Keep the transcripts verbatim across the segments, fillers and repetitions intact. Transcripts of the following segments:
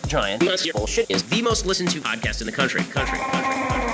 Giant Monster Bullshit is the most listened to podcast in the country. Country, country, country.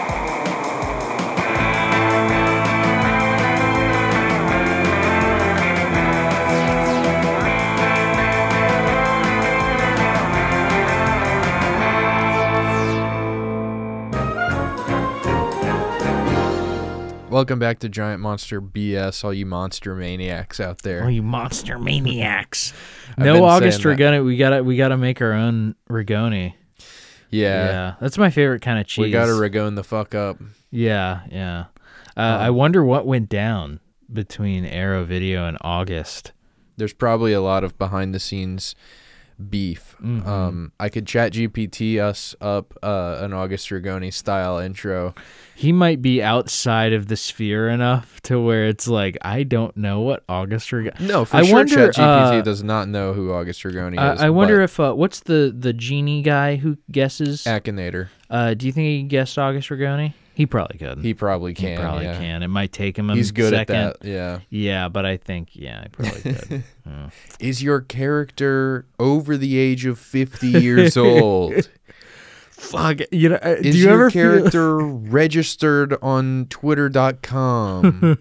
Welcome back to Giant Monster B S, all you monster maniacs out there. Oh, you monster maniacs! No August Rigoni. We gotta we gotta make our own Rigoni. Yeah, yeah, that's my favorite kind of cheese. We gotta Rigoni the fuck up. Yeah, yeah. Uh, um, I wonder what went down between Arrow Video and August. There's probably a lot of behind the scenes beef. Mm-hmm. Um, I could chat G P T us up uh, an August Rigoni style intro. He might be outside of the sphere enough to where it's like, I don't know what August Rigoni. No, for I sure, wonder, chat G P T uh, does not know who August Rigoni uh, is. I wonder if uh, what's the the genie guy who guesses? Akinator. Uh, do you think he can guess August Rigoni? He probably could. He probably can. He probably yeah. can. It might take him a He's good second. at that. Yeah. Yeah, but I think yeah, he probably could. Yeah. Is your character over the age of fifty years old? Fuck. You know, uh, is do you your ever character feel... registered on Twitter dot com?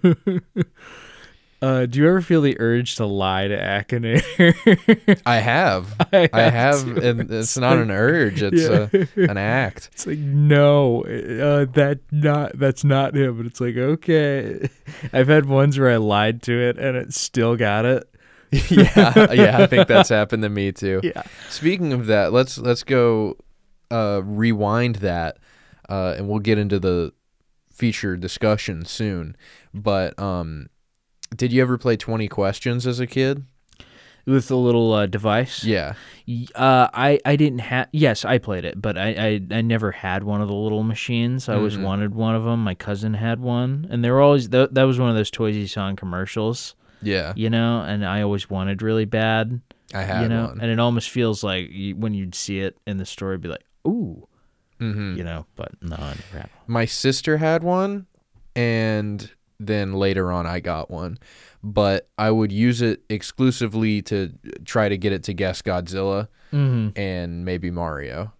Uh, do you ever feel the urge to lie to Akinator? I have. I have, I have too. and it's, it's not like, an urge. It's yeah. a, an act. It's like, no, uh, that not that's not him. But it's like, okay. I've had ones where I lied to it and it still got it. yeah, yeah. I think that's happened to me too. Yeah. Speaking of that, let's let's go uh, rewind that, uh, and we'll get into the feature discussion soon. But um. Did you ever play twenty questions as a kid? With the little uh, device? Yeah. Uh, I, I didn't have... Yes, I played it, but I, I, I never had one of the little machines. I always mm-hmm. wanted one of them. My cousin had one. And they were always... Th- that was one of those toys you saw in commercials. Yeah. You know? And I always wanted really bad. I had you know? one. And it almost feels like you, when you'd see it in the store, it'd be like, ooh. Mm-hmm. You know? But no, I never had one. My sister had one, and... then later on I got one, but I would use it exclusively to try to get it to guess Godzilla mm-hmm. and maybe Mario.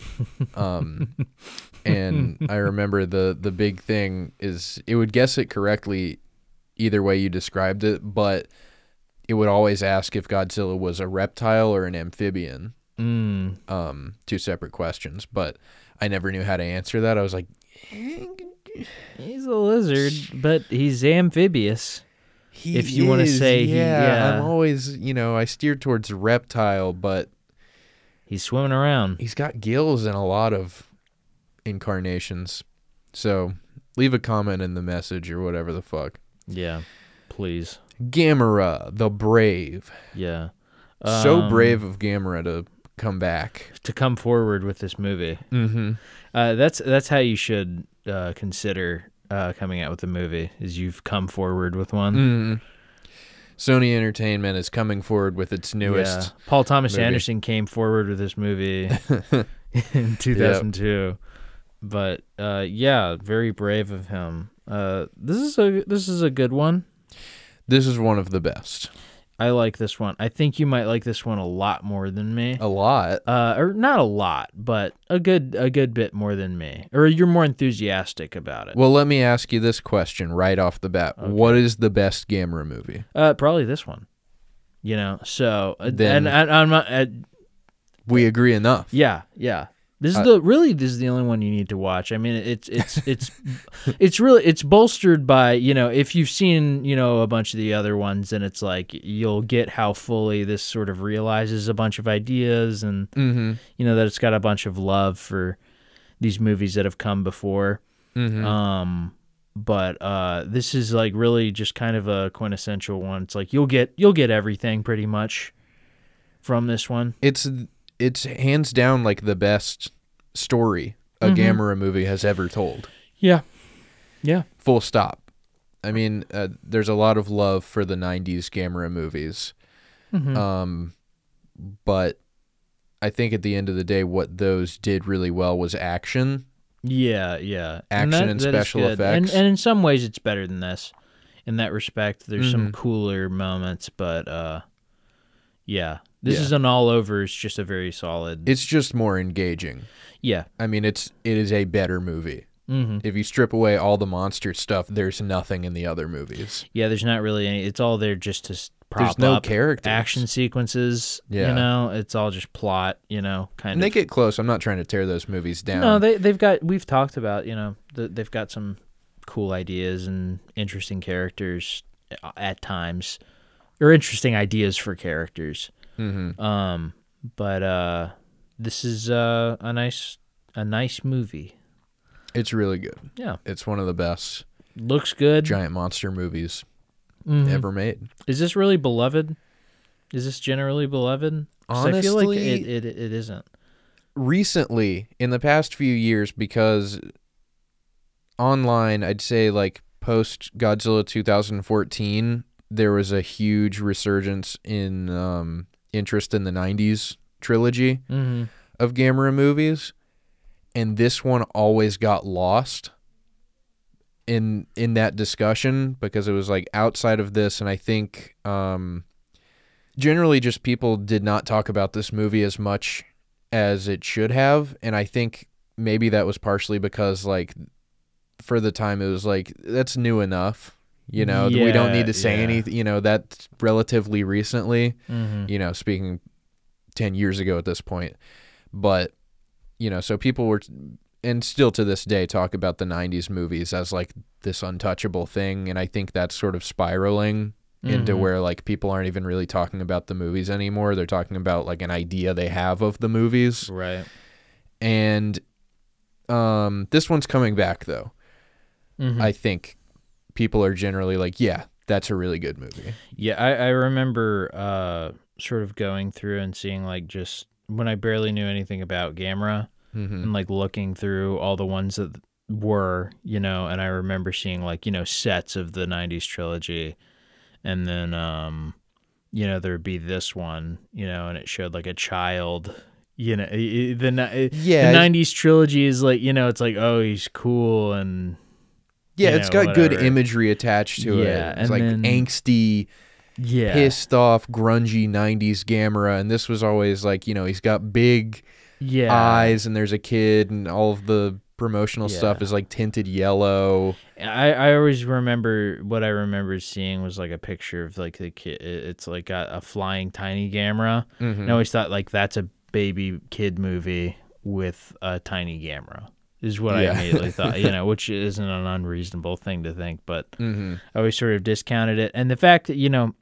um, and I remember the, the big thing is it would guess it correctly either way you described it, but it would always ask if Godzilla was a reptile or an amphibian. Mm. Um, two separate questions, but I never knew how to answer that. I was like, he's a lizard, but he's amphibious. He if you want to say, yeah, he, yeah, I'm always, you know, I steer towards reptile, but he's swimming around. He's got gills in a lot of incarnations. So leave a comment in the message or whatever the fuck. Yeah, please. Gamera, the brave. Yeah, so um, brave of Gamera to come back, to come forward with this movie. Mm-hmm. Uh, that's that's how you should uh, consider uh, coming out with a movie. Is you've come forward with one. Mm-hmm. Sony Entertainment is coming forward with its newest. Yeah. Paul Thomas movie. Anderson came forward with this movie in two thousand two. Yep. But uh, yeah, very brave of him. Uh, this is a this is a good one. This is one of the best. I like this one. I think you might like this one a lot more than me. A lot, uh, or not a lot, but a good a good bit more than me. Or you're more enthusiastic about it. Well, let me ask you this question right off the bat: okay. What is the best Gamera movie? Uh, probably this one. You know, so then, and, and I'm not. Uh, we agree enough. Yeah, yeah. This is uh, the really this is the only one you need to watch. I mean, it's it's it's it's really it's bolstered by, you know, if you've seen, you know, a bunch of the other ones, and it's like you'll get how fully this sort of realizes a bunch of ideas, and mm-hmm. you know that it's got a bunch of love for these movies that have come before. Mm-hmm. Um, but uh, this is like really just kind of a quintessential one. It's like you'll get you'll get everything pretty much from this one. It's. It's hands down like the best story a mm-hmm. Gamera movie has ever told. Yeah. Yeah. Full stop. I mean, uh, there's a lot of love for the nineties Gamera movies. Mm-hmm. Um, but I think at the end of the day, what those did really well was action. Yeah, yeah. Action and, that, and special effects. And, and in some ways it's better than this. In that respect, there's mm-hmm. some cooler moments, but... uh Yeah. This Yeah. is an all over. It's just a very solid. It's just more engaging. yeah. I mean, it's it is a better movie. Mm-hmm. If you strip away all the monster stuff, there's nothing in the other movies. Yeah, there's not really any. It's all there just to s- prop There's no up characters. action sequences. Yeah. You know, it's all just plot. You know, kind And of. they get close. I'm not trying to tear those movies down. No, they they've got. We've talked about. You know, the, they've got some cool ideas and interesting characters at times, or interesting ideas for characters. Mm-hmm. Um, but uh, this is uh, a nice a nice movie. It's really good. Yeah, It's one of the best looks good. giant monster movies Mhm. ever made. Is this really beloved? Is this generally beloved? 'Cause I feel like Honestly- it, it it isn't. Recently, in the past few years, because online, I'd say like post Godzilla two thousand fourteen, there was a huge resurgence in um, interest in the nineties trilogy Mm-hmm. of Gamera movies, and this one always got lost in in that discussion because it was like outside of this, and I think um, generally just people did not talk about this movie as much as it should have, and I think maybe that was partially because like for the time it was like that's new enough, you know, we don't Yeah, need to say yeah. anything, you know, that's relatively recently, Mm-hmm. you know, speaking ten years ago at this point. But, you know, so people were, and still to this day, talk about the nineties movies as like this untouchable thing. And I think that's sort of spiraling into Mhm. where like people aren't even really talking about the movies anymore. They're talking about like an idea they have of the movies. Right. And um, this one's coming back, though. Mhm. I think people are generally like, yeah, that's a really good movie. Yeah, I, I remember uh, sort of going through and seeing like just when I barely knew anything about Gamera Mm-hmm. and like looking through all the ones that were, you know, and I remember seeing like, you know, sets of the nineties trilogy, and then, um, you know, there'd be this one, you know, and it showed like a child, you know, i- i- the, ni- Yeah, the it's- nineties trilogy is like, you know, it's like, oh, he's cool and Yeah, you it's know, got good whatever. imagery attached to Yeah, it. It's and like then- angsty, yeah. pissed off, grungy nineties Gamera, and this was always like, you know, he's got big yeah. eyes, and there's a kid, and all of the promotional stuff Yeah. is like tinted yellow. I, I always remember what I remember seeing was like a picture of like the kid. It's like a, a flying tiny Gamera. Mhm. And I always thought like that's a baby kid movie with a tiny Gamera is what Yeah. I immediately thought, you know, which isn't an unreasonable thing to think, but Mm-hmm. I always sort of discounted it. And the fact that, you know,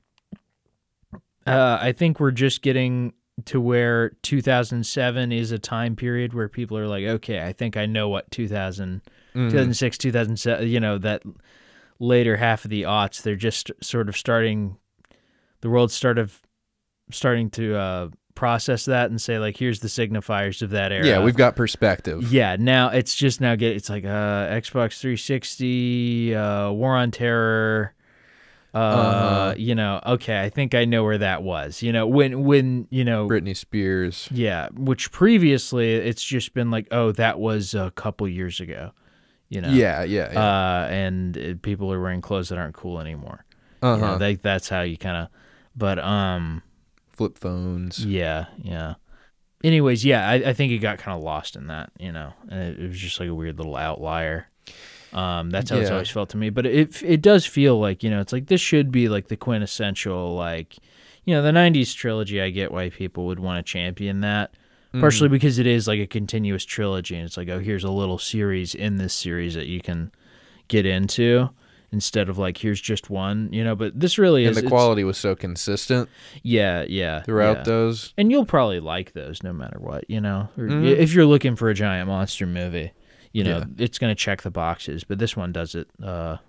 uh, I think we're just getting to where two thousand seven is a time period where people are like, okay, I think I know what two thousand, Mhm. two thousand six, two thousand seven, you know, that later half of the aughts, they're just sort of starting, the world's sort of starting to uh, process that and say like, here's the signifiers of that era. Yeah, we've got perspective. Yeah, now it's just now get it's like uh, Xbox three sixty, uh, War on Terror. Uh, Uh-huh. you know, okay, I think I know where that was. You know, when when you know, Britney Spears. yeah, which previously it's just been like, oh, that was a couple years ago. You know, Yeah, yeah, yeah. uh, and it, people are wearing clothes that aren't cool anymore. You uh-huh. know, they, that's how you kind of, but um, Flip phones. yeah, yeah. Anyways, yeah, I, I think it got kind of lost in that, you know, and it, it was just like a weird little outlier. Um, that's how it's Yeah. always felt to me. But it it does feel like, you know, it's like this should be like the quintessential, like, you know, the nineties trilogy. I get why people would want to champion that, partially because it is like a continuous trilogy, and it's like, oh, here's a little series in this series that you can get into instead of like here's just one, you know. But this really And is the it's- quality was so consistent yeah, yeah, throughout yeah. those. And you'll probably like those no matter what, you know. Or Mhm. if you're looking for a giant monster movie, you know, Yeah. it's going to check the boxes. But this one does it uh,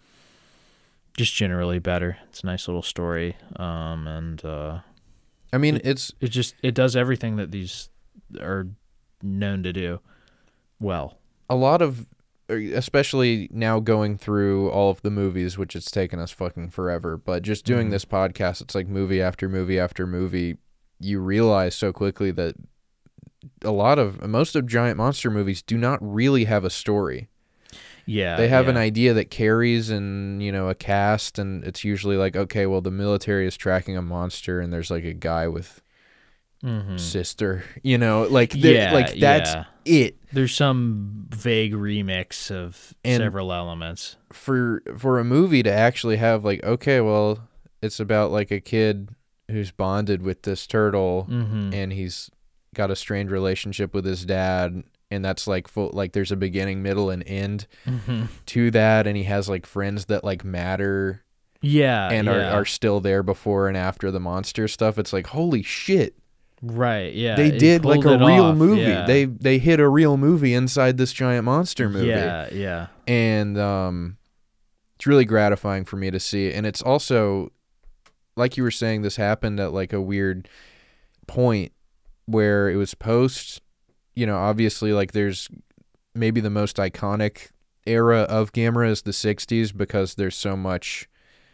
just generally better. It's a nice little story. Um, and uh, I mean, it's it just, it does everything that these are known to do well. a lot of, especially now going through all of the movies, which it's taken us fucking forever, but just doing Mhm. this podcast, it's like movie after movie after movie. You realize so quickly that a lot of, most of giant monster movies do not really have a story. Yeah. They have yeah. an idea that carries and, you know, a cast, and it's usually like, okay, well, the military is tracking a monster, and there's like a guy with Mhm. sister, you know, like, they- Yeah, like that's yeah. it. There's some vague remix of And- several elements. For for a movie to actually have like, okay, well, it's about like a kid who's bonded with this turtle, Mm-hmm. and he's got a strained relationship with his dad, and that's like full, like there's a beginning, middle, and end Mm-hmm. to that, and he has like friends that like matter Yeah. and yeah. are, are still there before and after the monster stuff. It's like, holy shit, right. Yeah. they it did like pulled a it real off, movie. yeah. They they hit a real movie inside this giant monster movie. Yeah. Yeah. And um it's really gratifying for me to see. And it's also, like you were saying, this happened at like a weird point where it was post, you know, obviously like there's maybe the most iconic era of Gamera is the sixties because there's so much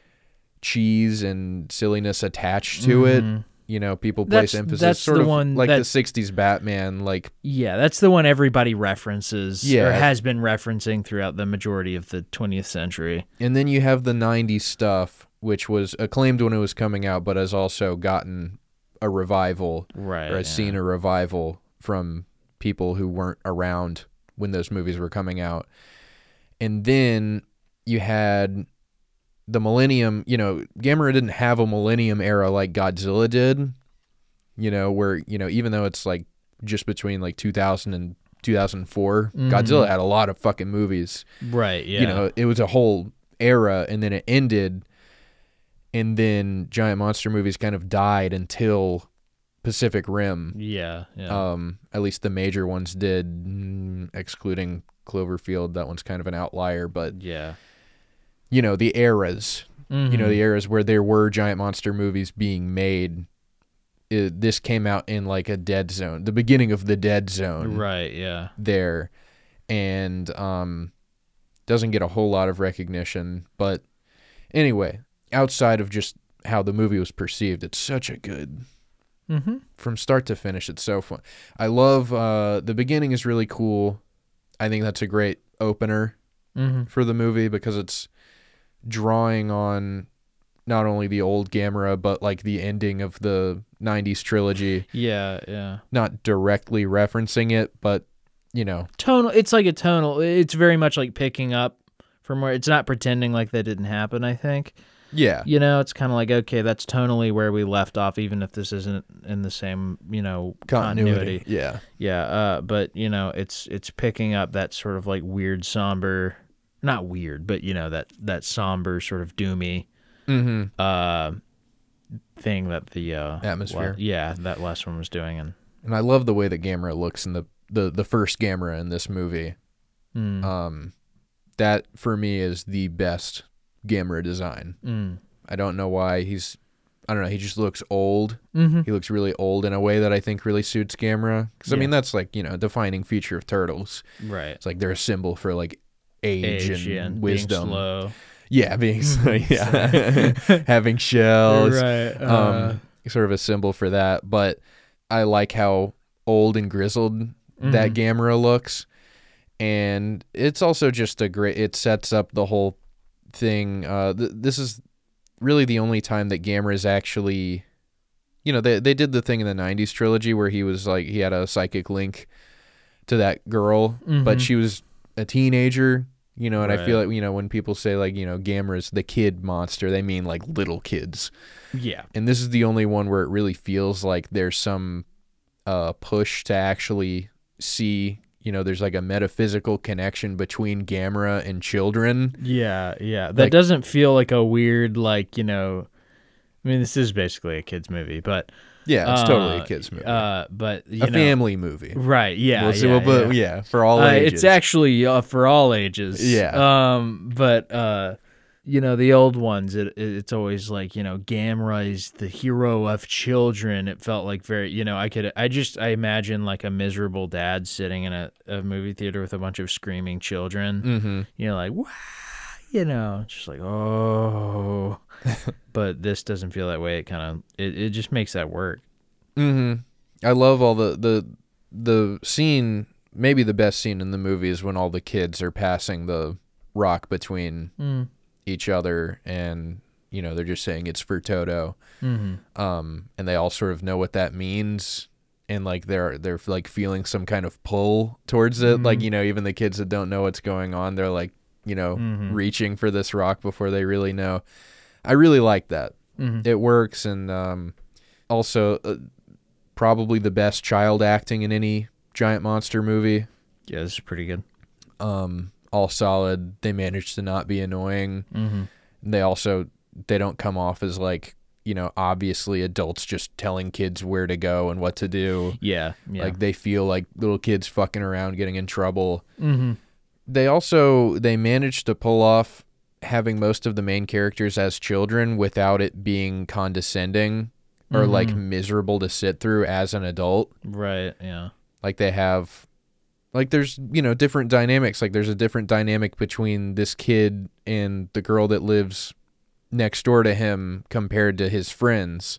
cheese and silliness attached to it. Mhm. You know, people place That's- emphasis that's sort the of one like the that- sixties Batman, like Yeah, that's the one everybody references Yeah. or has been referencing throughout the majority of the twentieth century. and then you have the nineties stuff, which was acclaimed when it was coming out, but has also gotten a revival Right. or has yeah. seen a revival from people who weren't around when those movies were coming out. And then you had the Millennium, you know, Gamera didn't have a Millennium era like Godzilla did, you know, where, you know, even though it's like just between like two thousand and two thousand four, Mhm. Godzilla had a lot of fucking movies. Right, yeah. You know, it was a whole era, and then it ended, and then giant monster movies kind of died until Pacific Rim. yeah, yeah. Um, at least the major ones did, mm, excluding Cloverfield. That one's kind of an outlier, but yeah. you know, the eras, you know, Mhm. the eras where there were giant monster movies being made. It, this came out in like a dead zone, the beginning of the dead zone. Right, yeah. There, and um doesn't get a whole lot of recognition, but anyway, outside of just how the movie was perceived, it's such a good, Mm-hmm. from start to finish, it's so fun. I love uh the beginning is really cool. I think that's a great opener Mm-hmm. for the movie because it's drawing on not only the old Gamera but like the ending of the nineties trilogy, Yeah, yeah. not directly referencing it, but you know, Tonal, it's like a tonal. It's very much like picking up from where it's not pretending like that didn't happen, I think. yeah. You know, it's kind of like, okay, that's tonally where we left off, even if this isn't in the same, you know, continuity. Yeah. Yeah, uh, but you know, it's it's picking up that sort of like weird, somber, not weird, but you know that that somber sort of doomy Mm-hmm. uh, thing that the uh, Atmosphere. la- yeah, that last one was doing, and And I love the way that Gamera looks in the, the, the first Gamera in this movie. mm, Um, that for me is the best Gamera design. mm, I don't know why he's, I don't know, he just looks old. mm-hmm. He looks really old in a way that I think really suits Gamera. Because I Yeah. mean, that's like, you know, a defining feature of turtles. right, It's like they're a symbol for like age, age, and yeah, and wisdom. being slow, Yeah, being slow. Yeah, having shells. right, uh, um, sort of a symbol for that. But I like how old and grizzled that Mhm. Gamera looks, and it's also just a great. It sets up the whole thing. Uh, th- this is really the only time that Gamera is actually, you know, they they did the thing in the nineties trilogy where he was like he had a psychic link to that girl, but Mhm. she was a teenager. You know, and I feel Right. like, you know, when people say like, you know, Gamera's the kid monster, they mean like little kids. yeah, And this is the only one where it really feels like there's some uh, push to actually see, you know, there's like a metaphysical connection between Gamera and children. yeah, yeah. That Like- doesn't feel like a weird, like, you know. I mean, this is basically a kids movie, but Yeah, it's uh, totally a kid's movie. Uh, but you a know, family movie. right? Yeah, We'll see, yeah, well, but yeah. yeah, for all Uh, ages. it's actually uh, for all ages. Yeah. Um, but uh, you know, the old ones, it, it it's always like, you know, Gamera is the hero of children. It felt like very, you know, I could, I just, I imagine like a miserable dad sitting in a, a movie theater with a bunch of screaming children. Mm-hmm. You know, like, wow, you know, just like, oh. But this doesn't feel that way. It kind of, it, it just makes that work. Mm-hmm. I love all the, the the scene. Maybe the best scene in the movie is when all the kids are passing the rock between Mm. each other, and you know they're just saying it's for Toto. Mm-hmm. Um, and they all sort of know what that means, and like they're they're like feeling some kind of pull towards it. Mhm. Like, you know, even the kids that don't know what's going on, they're like, you know, Mhm. reaching for this rock before they really know. I really like that. Mhm. It works, and um, also uh, probably the best child acting in any giant monster movie. Yeah, this is pretty good. Um, all solid. They managed to not be annoying. Mm-hmm. They also they don't come off as like, you know, obviously adults just telling kids where to go and what to do. Yeah, yeah. Like they feel like little kids fucking around, getting in trouble. Mm-hmm. They also they managed to pull off having most of the main characters as children without it being condescending or Mhm. like miserable to sit through as an adult. Right, yeah. Like they have like there's, you know, different dynamics. Like there's a different dynamic between this kid and the girl that lives next door to him compared to his friends.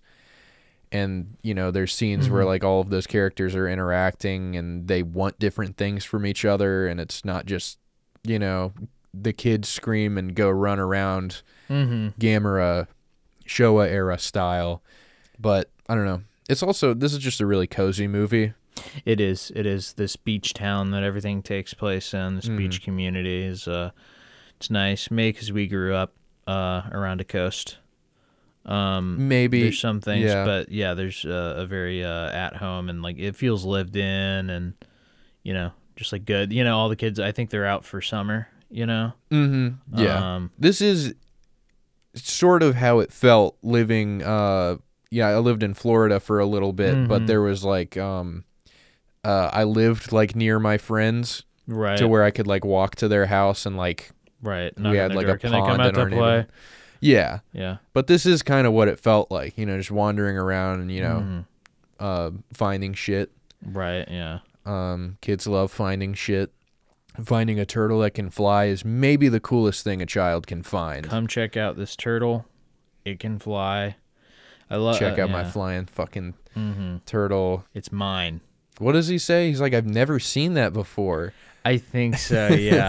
And, you know, there's scenes Mm-hmm. where like all of those characters are interacting and they want different things from each other, and it's not just, you know, the kids scream and go run around Mm-hmm. Gamera Showa era style. But I don't know. It's also, this is just a really cozy movie. It is. It is this beach town that everything takes place in. This Mhm. beach community is uh, it's nice. Maybe because we grew up uh around a coast. Um, Maybe. there's some things, yeah. but yeah, there's uh, a very uh at home, and like it feels lived in, and you know, just like good. You know, all the kids. I think they're out for summer. You know. Mm-hmm. Yeah. Um, This is sort of how it felt living. Uh, yeah, I lived in Florida for a little bit, but Mhm. there was like, um, uh, I lived like near my friends right. to where I could like walk to their house and like, right. we Knock on had their like door. a Can they come pond out in to our play? neighborhood. Yeah, Yeah. but this is kind of what it felt like, you know, just wandering around and, you know, Mhm. uh, finding shit. Right. Yeah. Um, kids love finding shit. Finding a turtle that can fly is maybe the coolest thing a child can find. Come check out this turtle. It can fly. I love. Check uh, out my yeah. flying fucking Mm-hmm. turtle. It's mine. What does he say? He's like, I've never seen that before. I think so.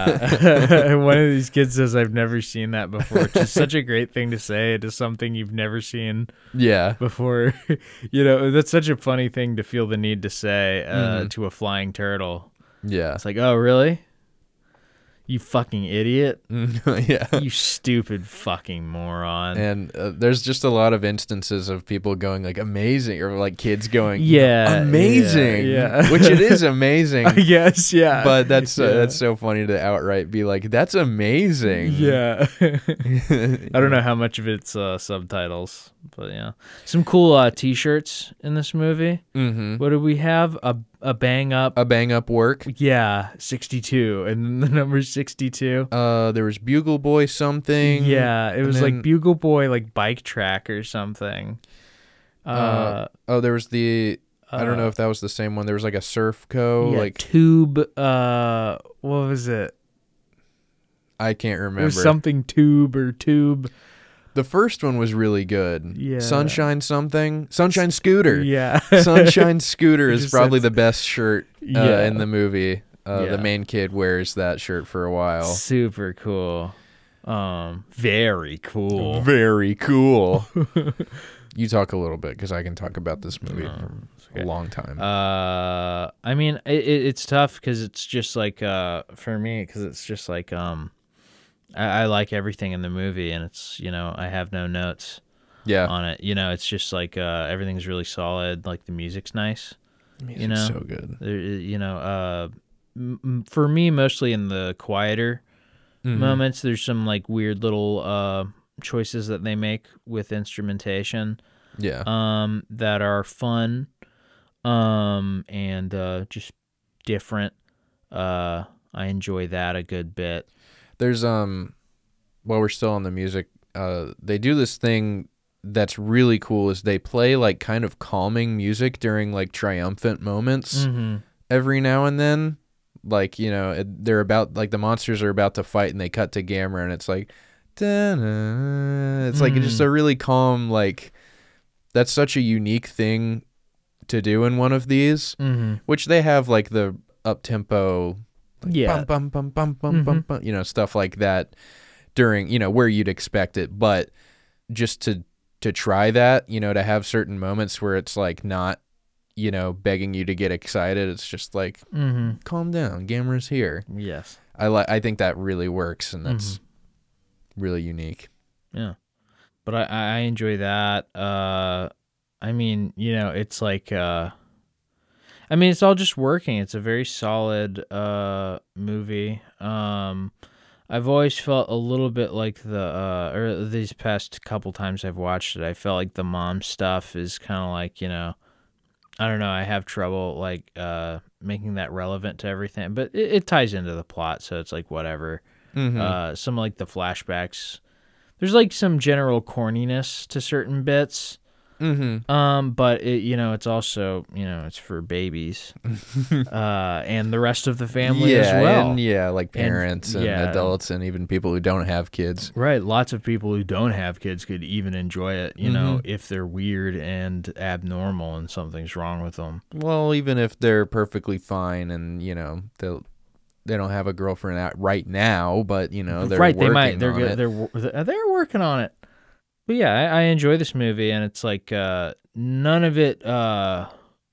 Yeah. One of these kids says, "I've never seen that before," which is such a great thing to say to something you've never seen Yeah. before. You know, that's such a funny thing to feel the need to say uh, Mhm. to a flying turtle. Yeah. It's like, oh, really? You fucking idiot. Yeah. You stupid fucking moron. And uh, there's just a lot of instances of people going like amazing, or like kids going Yeah, amazing, yeah, yeah. which it is amazing. I guess, yeah. But that's uh, Yeah. that's so funny to outright be like, that's amazing. Yeah. I don't know how much of it's uh, subtitles, but yeah. Some cool uh, t-shirts in this movie. Mm-hmm. What do we have? A a bang up. A bang up work. Yeah, sixty-two. And then the number sixty-two. Uh, there was Bugle Boy something. Yeah, it and was then- like Bugle Boy, like bike track or something. Uh, Uh, oh, there was the. I don't know uh, if that was the same one. There was like a Surf Co. yeah, like tube. Uh, what was it? I can't It remember. was something tube or tube. The first one was really good. Yeah. Sunshine something. Sunshine Scooter. Yeah. Sunshine Scooter It is just probably said- the best shirt uh, Yeah. in the movie. Uh, Yeah. The main kid wears that shirt for a while. Super cool. Um, very cool. Very cool. You talk a little bit because I can talk about this movie No, for it's okay. a long time. Uh, I mean, it, it, it's tough because it's just like uh for me because it's just like um, I, I like everything in the movie and it's you know I have no notes yeah. on it. You know, it's just like uh everything's really solid. Like the music's nice. Music's know, so good. There, you know, uh, m- m- for me mostly in the quieter Mhm. moments, there's some like weird little uh choices that they make with instrumentation. Yeah. um, that are fun, um, and uh, just different. Uh, I enjoy that a good bit. There's um while we're still on the music, uh they do this thing that's really cool is they play like kind of calming music during like triumphant moments Mm-hmm. every now and then. Like, you know, it, they're about like the monsters are about to fight and they cut to Gamera and it's like da-na. It's like Mm. just a really calm, like that's such a unique thing to do in one of these, Mm-hmm. which they have like the up tempo Like, Yeah. bum, bum, bum, bum, bum, bum, bum, you know, stuff like that during, you know, where you'd expect it. But just to to try that, you know, to have certain moments where it's like not, you know, begging you to get excited. It's just like, Mm-hmm. calm down, Gamera's here. Yes. I like. I think that really works, and that's really unique. Yeah. But I, I enjoy that. Uh, I mean, you know, it's like, uh, I mean, it's all just working. It's a very solid uh, movie. Um, I've always felt a little bit like the, uh, or these past couple times I've watched it, I felt like the mom stuff is kind of like, you know, I don't know, I have trouble like uh, making that relevant to everything, but it, it ties into the plot, so it's like whatever. Mm-hmm. Uh, some like the flashbacks. There's like some general corniness to certain bits, Mm-hmm. um, but it, you know, it's also, you know, it's for babies, uh, and the rest of the family yeah, as well. and yeah, like parents and, yeah. adults and even people who don't have kids. Right, lots of people who don't have kids could even enjoy it, you know, Mm-hmm. if they're weird and abnormal and something's wrong with them. Well, even if they're perfectly fine and you know they they don't have a girlfriend out right now, but you know they're right, working they might. They're on good. it. They're wor- they're working on it. But yeah, I, I enjoy this movie, and it's like uh, none of it. Uh,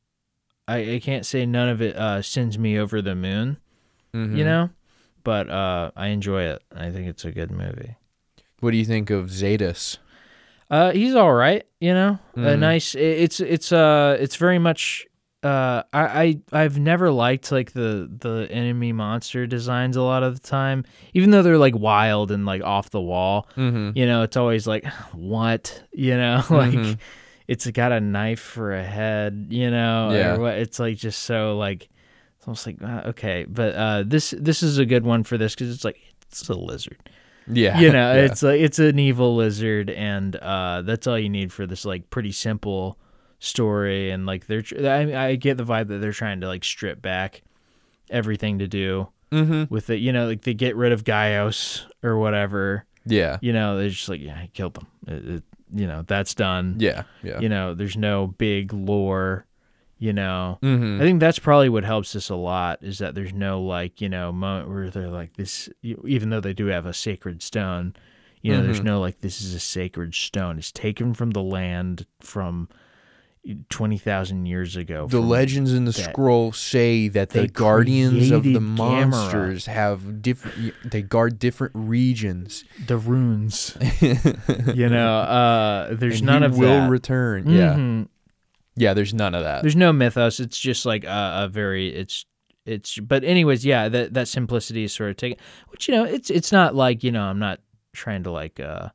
I I can't say none of it uh, sends me over the moon, Mhm. you know, but uh, I enjoy it. I think it's a good movie. What do you think of Zetas? Uh, he's all right, you know. A Mhm. nice. it- It's it's uh it's very much. Uh, I, I I've never liked like the the enemy monster designs a lot of the time, even though they're like wild and like off the wall. Mm-hmm. You know, it's always like, what? You know, like Mhm. it's got a knife for a head. You know, Yeah. or what? It's like just so like it's almost like uh, okay, but uh, this this is a good one for this because it's like it's a lizard. Yeah, You know, yeah. it's like it's an evil lizard, and uh, that's all you need for this like pretty simple story. And like they're, tr- I, I get the vibe that they're trying to like strip back everything to do Mm-hmm. with it. You know, like they get rid of Gaios or whatever. Yeah, You know, they're just like, yeah, I killed them. It, it, you know, that's done. yeah, yeah. You know, there's no big lore. You know, Mm-hmm. I think that's probably what helps us a lot is that there's no like, you know, moment where they're like this, even though they do have a sacred stone, you know, there's Mhm. no like, this is a sacred stone. It's taken from the land from twenty thousand years ago. The from- legends in the that scroll say that the they guardians of the created Gamera. monsters have different. They guard different regions. the runes, you know, uh, there's and none he of will that. return. Yeah, Mhm. yeah. There's none of that. There's no mythos. It's just like a, a very, it's, it's, but anyways, yeah, that, that simplicity is sort of taken, which, you know, it's, it's not like, you know, I'm not trying to like, uh,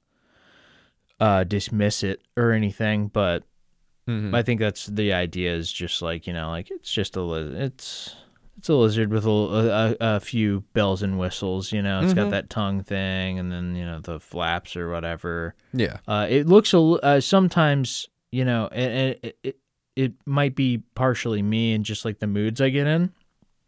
uh, dismiss it or anything, but Mhm. I think that's the idea is just like, you know, like it's just a, liz- it's, it's a lizard with a, a, a few bells and whistles, you know, it's Mhm. got that tongue thing and then, you know, the flaps or whatever. Yeah. Uh, it looks a, l- uh, sometimes, you know, and it, it, it might be partially me and just like the moods I get in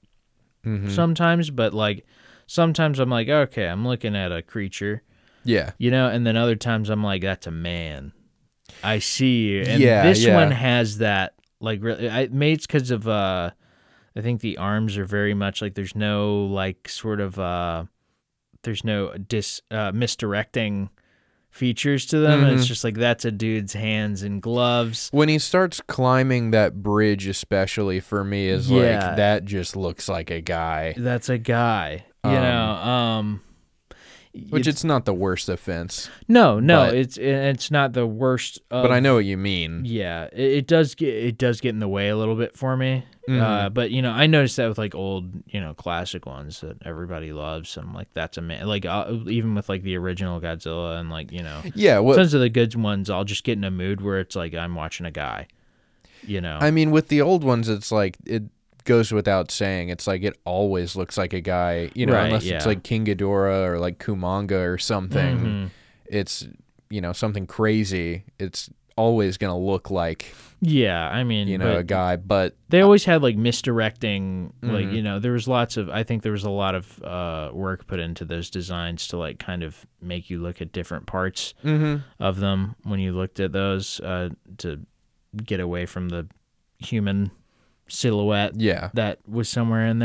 Mhm. sometimes, but like sometimes I'm like, okay, I'm looking at a creature, Yeah. you know, and then other times I'm like, that's a man. I see you. And Yeah, this yeah. one has that, like, really, I, maybe it's because of, uh, I think the arms are very much like there's no, like, sort of, uh, there's no dis, uh, misdirecting features to them. And it's Mhm. just like, that's a dude's hands and gloves. When he starts climbing that bridge, especially for me, is Yeah. like that just looks like a guy. That's a guy, you Um, know, um, Which it's, it's not the worst offense, no, no, but- it's, it's not the worst. Of, but I know what you mean. Yeah, it, it does get it does get in the way a little bit for me. Mhm. Uh, but you know, I noticed that with like old, you know, classic ones that everybody loves. And I'm like, that's a man. Like uh, even with like the original Godzilla and like you know, Yeah. What tons of the good ones, I'll just get in a mood where it's like I'm watching a guy. You know, I mean, with the old ones, it's like it goes without saying. It's like it always looks like a guy, you know, Right, unless yeah. it's like King Ghidorah or like Kumanga or something. Mhm. It's you know something crazy. It's always gonna look like yeah, I mean, you know but a guy, but they always had like misdirecting, like Mhm. you know, there was lots of. I think there was a lot of uh, work put into those designs to like kind of make you look at different parts Mhm. of them when you looked at those uh, to get away from the human silhouette yeah. that was somewhere in there.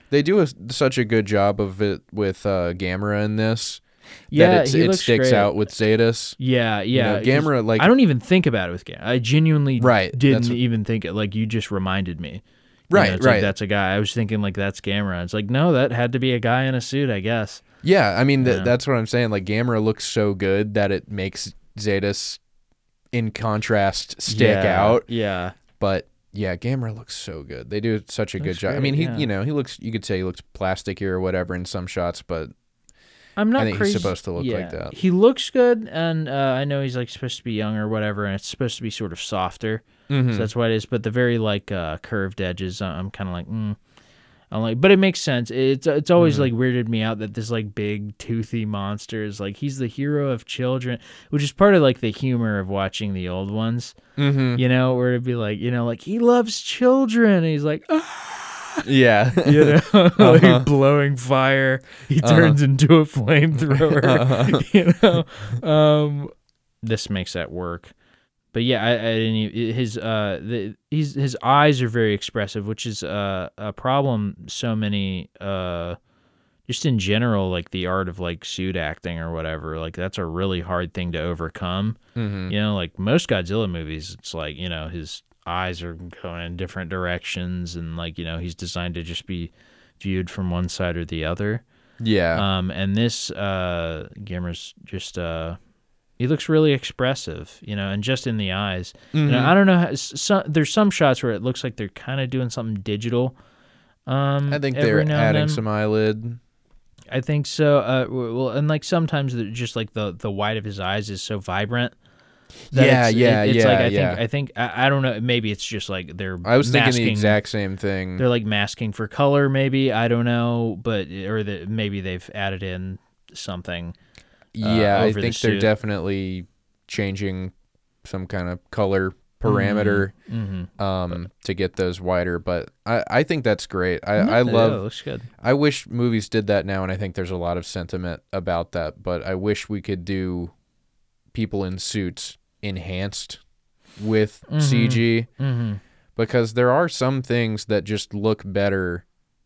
They do a, such a good job of it with uh, Gamera in this. Yeah, that it's, he it looks sticks great. out with Zetas. Yeah, yeah. know, Gamera, 'cause like- I don't even think about it with Gamera. I genuinely Right, that's didn't what- even think it. Like you just reminded me. You Right, know, it's right. Like, that's a guy. I was thinking like that's Gamera. It's like no, that had to be a guy in a suit, I guess. Yeah, I mean th- Yeah. that's what I'm saying. Like Gamera looks so good that it makes Zetas, in contrast, stick Yeah, out. Yeah. But yeah, Gamera looks so good. They do such a good Looks job. I great, mean, he yeah. you know he looks. You could say he looks plasticky or whatever in some shots, but I'm not I think crazy. he's supposed to look yeah. like that. He looks good, and uh, I know he's like supposed to be young or whatever, and it's supposed to be sort of softer. Mhm. So that's what it is. But the very like uh, curved edges, uh, I'm kind of like, mm. I'm like, but it makes sense. It's it's always Mhm. like weirded me out that this like big toothy monster is like he's the hero of children, which is part of like the humor of watching the old ones. Mhm. You know, where it'd be like, you know, like he loves children. And he's like, ah. Yeah. You know, Uh-huh. like blowing fire. He turns into a flamethrower. Uh-huh. You know, um, this makes that work. But yeah, I, I didn't. Even, his uh, the, he's his eyes are very expressive, which is uh, a problem. So many uh, just in general, like the art of like suit acting or whatever. Like that's a really hard thing to overcome. Mhm. You know, like most Godzilla movies, it's like you know his eyes are going in different directions, and like you know he's designed to just be viewed from one side or the other. Yeah. Um, and this uh, Gamera's just uh, he looks really expressive, you know, and just in the eyes. You know, Mhm. I don't know. How, some, there's some shots where it looks like they're kind of doing something digital. Um, I think every they're now and adding then. some eyelid. I think so. Uh, w- well, and like sometimes they're just like the the white of his eyes is so vibrant. that Yeah, it's, yeah, it- it's yeah, like I yeah. think I think I, I don't know. Maybe it's just like they're. I was thinking masking, the exact same thing. They're like masking for color, maybe I don't know, but or the, maybe they've added in something. Yeah, I over the think they're suit. definitely changing some kind of color parameter Mm-hmm. um, to get those wider. But I, I think that's great. I, Yeah, I yeah, love. it looks good. I wish movies did that now, and I think there's a lot of sentiment about that. But I wish we could do people in suits enhanced with C G Mm-hmm. because there are some things that just look better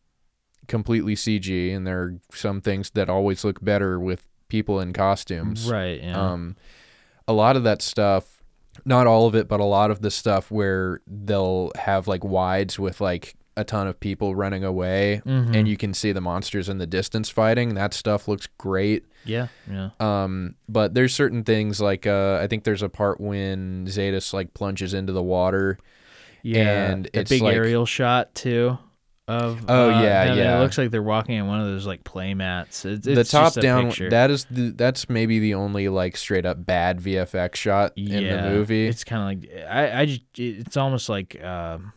completely C G, and there are some things that always look better with people in costumes. Right. Yeah. Um, a lot of that stuff, not all of it, but a lot of the stuff where they'll have like wides with like a ton of people running away, Mhm. and you can see the monsters in the distance fighting. That stuff looks great. yeah. Yeah. Um, but there's certain things like uh, I think there's a part when Zetas like plunges into the water. Yeah. And the it's big like- aerial shot too. Of Oh, uh, yeah, them, and yeah. It looks like they're walking in one of those like play mats. It's, The it's top just a down picture. that is the, that's maybe the only like straight up bad V F X shot in Yeah, the movie. It's kind of like I, I just it's almost like um,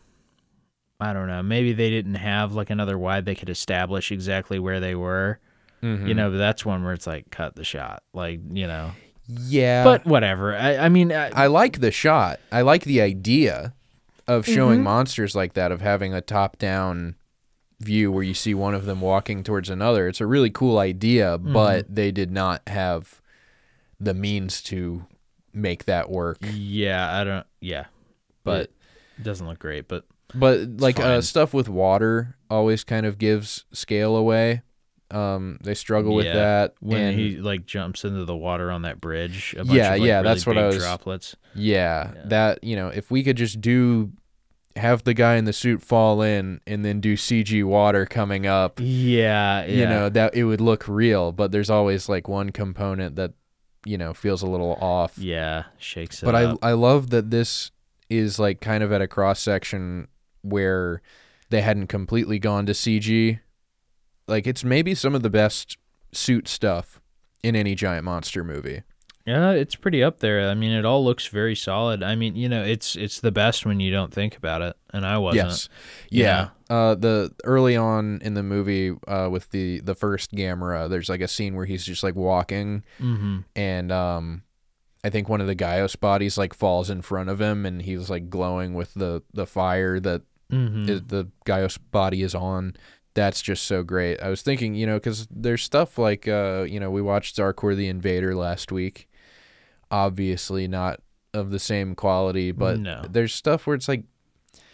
I don't know. Maybe they didn't have like another wide they could establish exactly where they were. Mhm. You know, but that's one where it's like cut the shot, like you know. Yeah, But whatever. I, I mean, I, I like the shot. I like the idea of showing Mm-hmm. monsters like that, of having a top down view where you see one of them walking towards another. It's a really cool idea, Mm-hmm. but they did not have the means to make that work. yeah, I don't. Yeah, But it doesn't look great, but but like uh, fine. stuff with water always kind of gives scale away. Um, they struggle with Yeah, that. when and he like jumps into the water on that bridge, a bunch Yeah, of, like, yeah, really that's what big I was- droplets. Yeah, that, you know, if we could just do have the guy in the suit fall in and then do C G water coming up, Yeah, yeah. you know, that it would look real, but there's always like one component that, you know, feels a little off. yeah, shakes it But I up. I love that this is like kind of at a cross section where they hadn't completely gone to C G. Like it's maybe some of the best suit stuff in any giant monster movie. Yeah, it's pretty up there. I mean, it all looks very solid. I mean, you know, it's it's the best when you don't think about it, and I wasn't. Yes. you Yeah. Uh, the early on in the movie, uh, with the the first Gamera, there's like a scene where he's just like walking, Mm-hmm. and um, I think one of the Gaios bodies like falls in front of him, and he's like glowing with the the fire that Mm-hmm. is, the Gaios body is on. That's just so great. I was thinking, you know, because there's stuff like, uh, you know, we watched Zarkor the Invader last week. Obviously not of the same quality, but No. there's stuff where it's like,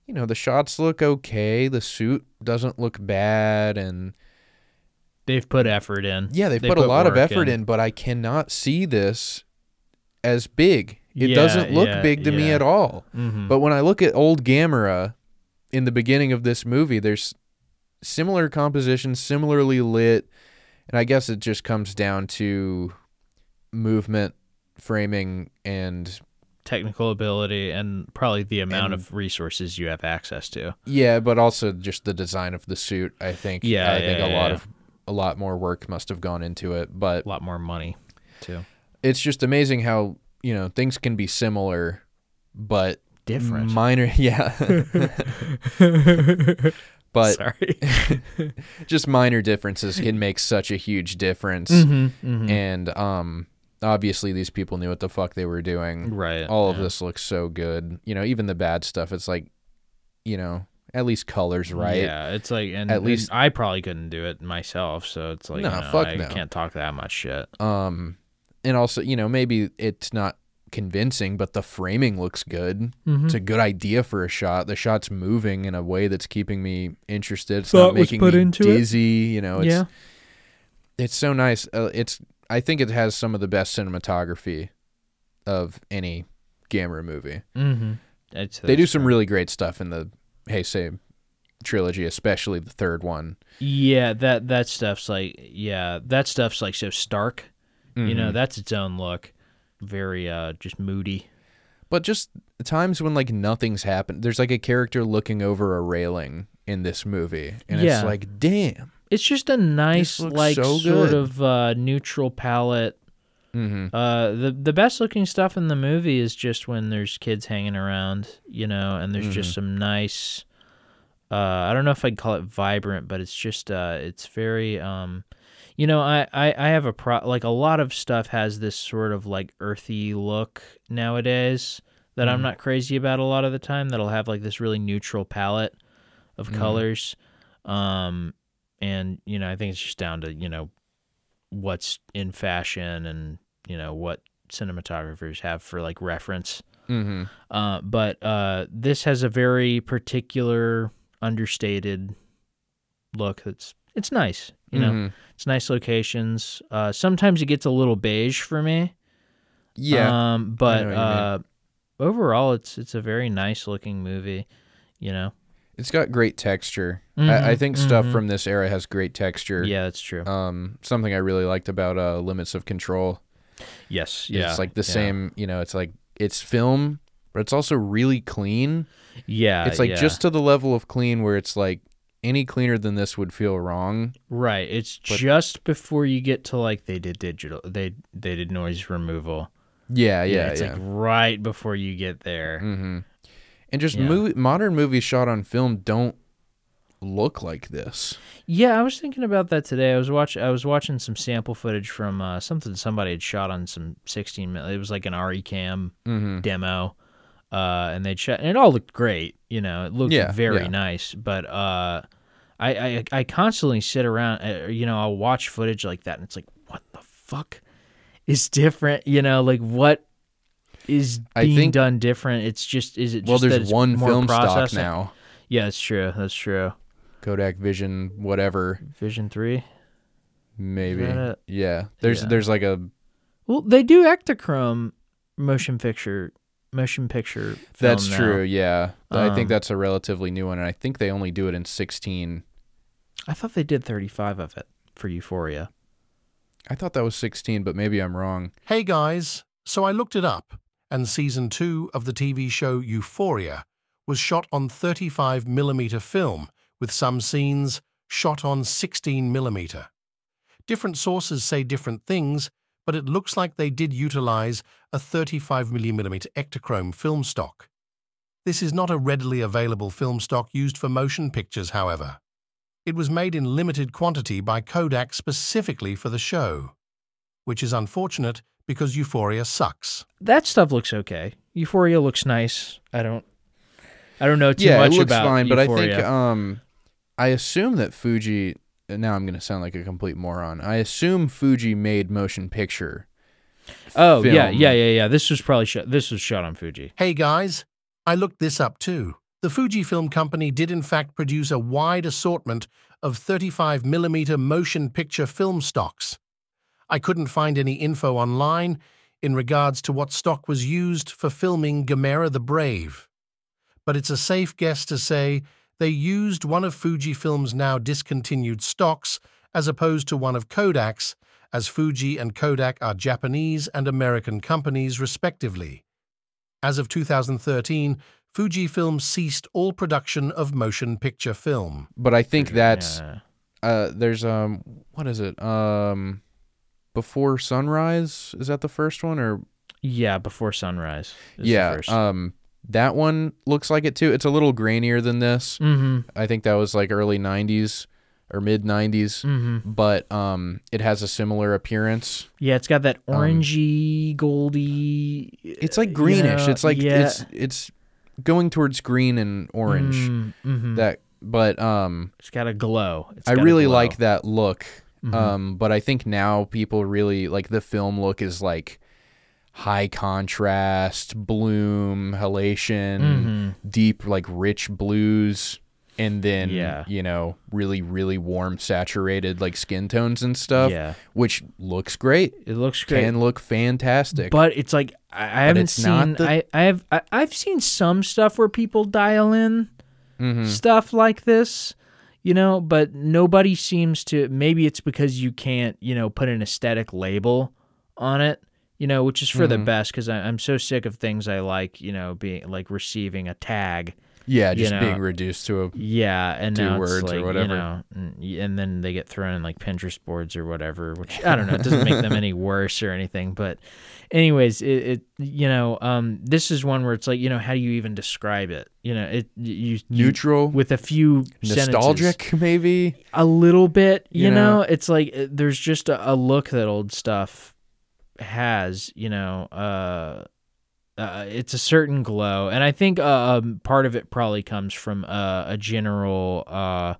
you know, the shots look okay. The suit doesn't look bad. And They've put effort in. yeah, they've They put, a lot of work effort in. but I cannot see this as big. It Yeah, doesn't look yeah, big to me yeah. at all. Mhm. But when I look at old Gamera in the beginning of this movie, there's similar composition, similarly lit, and I guess it just comes down to movement, framing, and Technical ability and probably the amount And- of resources you have access to. yeah, but also just the design of the suit. I think Yeah, I yeah, think a yeah, lot yeah. of a lot more work must have gone into it, but A lot more money, too. it's just amazing how, you know, things can be similar but Different. minor. Yeah. But Sorry. just minor differences can make such a huge difference. Mhm, mhm. And um obviously these people knew what the fuck they were doing. Right. All of yeah. this looks so good. You know, even the bad stuff, it's like, you know, at least colors right. Yeah, it's like, and At and least- I probably couldn't do it myself, so it's like, No, you know, fuck I no. can't talk that much shit. Um and also, you know, maybe it's not convincing, but the framing looks good. Mhm. It's a good idea for a shot. The shot's moving in a way that's keeping me interested. It's Thought not was making put me into it. dizzy. You know, it's Yeah. it's so nice. Uh, it's I think it has some of the best cinematography of any Gamera movie. Mm-hmm. It's, They do that's some true. really great stuff in the Heisei trilogy, especially the third one. Yeah, that that stuff's like, yeah, that stuff's like so stark. You know, Mhm. that's its own look. Very uh just moody. But just times when like nothing's happened. There's like a character looking over a railing in this movie, and Yeah. it's like, damn. It's just a nice, looks like, so sort good. of uh, neutral palette. Mm-hmm. Uh, the the best looking stuff in the movie is just when there's kids hanging around, you know, and there's just Mhm. some nice. Uh, I don't know if I'd call it vibrant, but it's just uh, it's very um, you know, I, I, I have a pro like a lot of stuff has this sort of like earthy look nowadays that I'm Mhm. not crazy about a lot of the time. That'll have like this really neutral palette of Mhm. colors, um, and you know, I think it's just down to you know what's in fashion and you know what cinematographers have for like reference. Mm-hmm. Uh, but uh, this has a very particular, understated look. That's it's nice, you know. Mhm. It's nice locations. Uh, sometimes it gets a little beige for me. Yeah. Um, but know what you mean. uh, overall, it's it's a very nice looking movie. You know. It's got great texture. I, I Mhm, think stuff mhm. from this era has great texture. Yeah, that's true. Um, something I really liked about uh, Limits of Control. yes. Yeah. It's like the yeah. same, you know, it's like, it's film, but it's also really clean. Yeah. It's like yeah. just to the level of clean where it's like, any cleaner than this would feel wrong. right. It's but- just before you get to like they did digital. They they did noise removal. Yeah, yeah, it's yeah. like right before you get there. Mm-hmm. And just Yeah. movie, modern movies shot on film don't look like this. Yeah, I was thinking about that today. I was watch I was watching some sample footage from uh, something somebody had shot on some sixteen mil. It was like an R E cam Mm-hmm. demo, uh, and they'd shot, and it all looked great. You know, it looked Yeah, very yeah. nice. But uh, I, I I constantly sit around. Uh, you know, I'll watch footage like that, and it's like, what the fuck is different? You know, like what is I being think- done different? It's just is it just Well, that there's it's one more film stock processing? now. Yeah, that's true. That's true. Kodak Vision, whatever, Vision three. maybe. that it? Yeah. There's Yeah. there's like a Well, they do Ektachrome motion picture motion picture. Film that's now. true. Yeah. I think Um, that's a relatively new one, and I think they only do it in sixteen. I thought they did thirty-five of it for Euphoria. I thought that was sixteen, but maybe I'm wrong. Hey guys, so I looked it up, and season two of the T V show Euphoria was shot on thirty-five millimeter film, with some scenes shot on sixteen millimeter. Different sources say different things, but it looks like they did utilize a thirty-five millimeter Ektachrome film stock. This is not a readily available film stock used for motion pictures, however. It was made in limited quantity by Kodak specifically for the show, which is unfortunate because Euphoria sucks. That stuff looks okay. Euphoria looks nice. I don't I don't know too yeah, much it looks about fine, but I Euphoria. think um, I assume that Fuji. Now I'm going to sound like a complete moron. I assume Fuji made motion picture. oh yeah, film. yeah, yeah, yeah. This was probably shot. This was shot on Fuji. Hey guys, I looked this up too. The Fujifilm company did in fact produce a wide assortment of thirty-five millimeter motion picture film stocks. I couldn't find any info online in regards to what stock was used for filming Gamera the Brave, but it's a safe guess to say they used one of Fujifilm's now discontinued stocks as opposed to one of Kodak's, as Fuji and Kodak are Japanese and American companies respectively. As of two thousand thirteen, Fujifilm ceased all production of motion picture film. But I think that's Yeah. uh there's um what is it? Um Before Sunrise, is that the first one or Yeah, Before Sunrise. is the yeah, first. um that one looks like it too. It's a little grainier than this. Mm-hmm. I think that was like early nineties or mid nineties, Mm-hmm. but um it has a similar appearance. Yeah, it's got that orangey, goldy. It's like greenish. you know, it's like yeah. it's it's going towards green and orange. Mm-hmm. That but um It's got a glow. It's I got a really glow. like that look. Mhm. Um, but I think now people really like the film look is like high contrast, bloom, halation, Mhm. deep, like rich blues, and then, Yeah. you know, really, really warm, saturated like skin tones and stuff, Yeah, which looks great. it looks great. Can look fantastic. But it's like I, I haven't it's not seen. the- I I have I, I've seen some stuff where people dial in Mhm. stuff like this, you know, but nobody seems to. Maybe it's because you can't, you know, put an aesthetic label on it, you know, which is for the Mhm. best. Because I'm so sick of things I like, you know, being like receiving a tag. yeah, you just know, being reduced to a Yeah, and Two now words it's or like, whatever. you know, and, and then they get thrown in like Pinterest boards or whatever, which I don't know. It doesn't make them any worse or anything, but anyways, it, it you know, um, this is one where it's like, you know, how do you even describe it? You know, it you, you neutral, with a few sentences. nostalgic, maybe. A little bit, you, You know? know? It's like uh, there's just a, a look that old stuff has, you know. Uh, uh, it's a certain glow, and I think uh, um, part of it probably comes from uh, a general, uh, uh,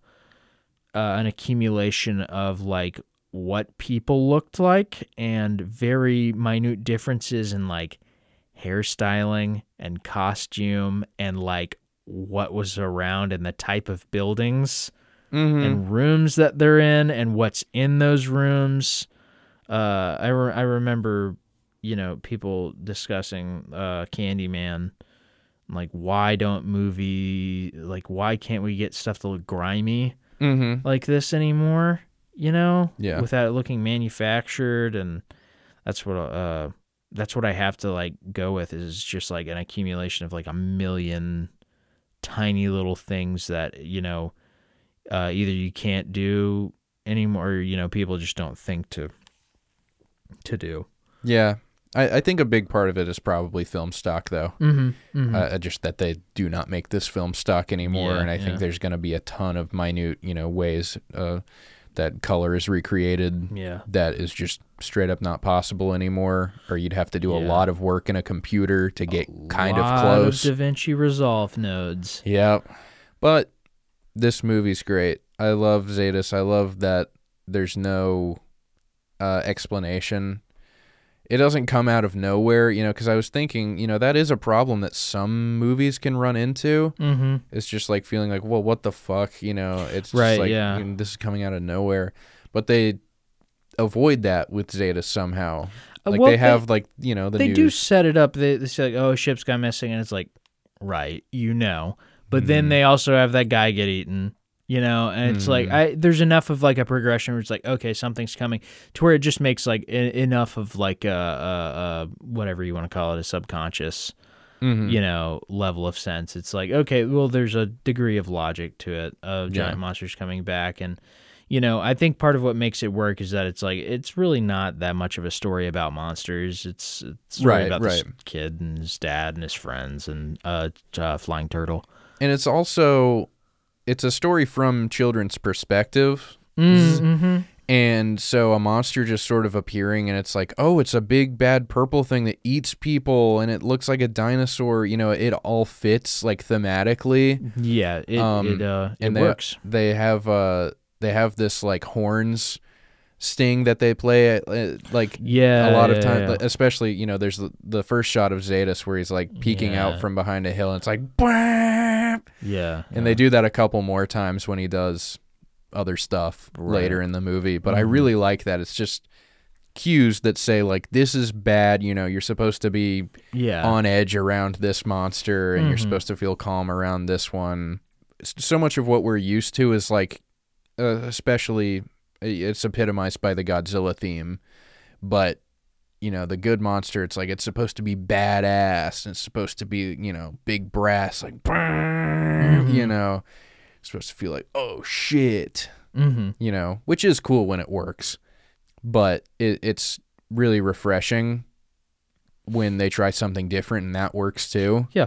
an accumulation of like what people looked like and very minute differences in like hairstyling and costume and like what was around and the type of buildings Mm-hmm. and rooms that they're in and what's in those rooms. Uh, I, re- I remember, you know, people discussing uh, Candyman, like why don't movie, like why can't we get stuff to look grimy Mm-hmm. like this anymore, you know, Yeah. without it looking manufactured. And that's what, uh, that's what I have to like go with is just like an accumulation of like a million tiny little things that, you know, Uh, either you can't do anymore, or, you know, people just don't think to to do. Yeah. I, I think a big part of it is probably film stock, though. Mm-hmm. mm-hmm. Uh, just that they do not make this film stock anymore, Yeah, and I yeah. think there's going to be a ton of minute, you know, ways uh, that color is recreated yeah. that is just straight up not possible anymore, or you'd have to do a Yeah. lot of work in a computer to get kind of Lot close. Of DaVinci Resolve nodes. Yep. But this movie's great. I love Zetas. I love that there's no uh, explanation. It doesn't come out of nowhere, you know, because I was thinking, you know, that is a problem that some movies can run into. Mm-hmm. It's just like feeling like, well, what the fuck, you know? It's just Right, like, yeah. you know, this is coming out of nowhere. But they avoid that with Zetas somehow. Uh, Like well, they have like, you know, the they news. do set it up. They, they say like, oh, a ship's gone missing, and it's like, right, you know. But then Mhm. they also have that guy get eaten, you know, and it's like Mhm. I there's enough of like a progression where it's like, okay, something's coming, to where it just makes like e- enough of like a, a, a whatever you want to call it, a subconscious, Mhm. you know, level of sense. It's like, okay, well, there's a degree of logic to it of giant Yeah. monsters coming back. And, you know, I think part of what makes it work is that it's like, it's really not that much of a story about monsters. It's, it's a story Right, about this right. kid and his dad and his friends and uh, uh flying turtle. And it's also, it's a story from children's perspective. Mm-hmm. And so a monster just sort of appearing, and it's like, oh, it's a big bad purple thing that eats people, and it looks like a dinosaur. You know, it all fits like thematically. Yeah, it, Um, it, uh, it and they, works. They have uh, they have this like horns sting that they play uh, like Yeah, a lot of yeah, times, yeah. especially, you know, there's the, the first shot of Zetas where he's like peeking Yeah. out from behind a hill, and it's like, "Bwah!" Yeah. And they do that a couple more times when he does other stuff Right. later in the movie. But I Mhm. really like that. It's just cues that say, like, this is bad. You know, you're supposed to be Yeah. on edge around this monster, and you're Mhm. supposed to feel calm around this one. S- So much of what we're used to is, like, uh, especially, it's epitomized by the Godzilla theme. But, you know, the good monster, it's like, it's supposed to be badass. And it's supposed to be, you know, big brass, like, Mhm. you know, it's supposed to feel like, oh, shit. Mm-hmm. You know, which is cool when it works, but it, it's really refreshing when they try something different and that works too. Yeah.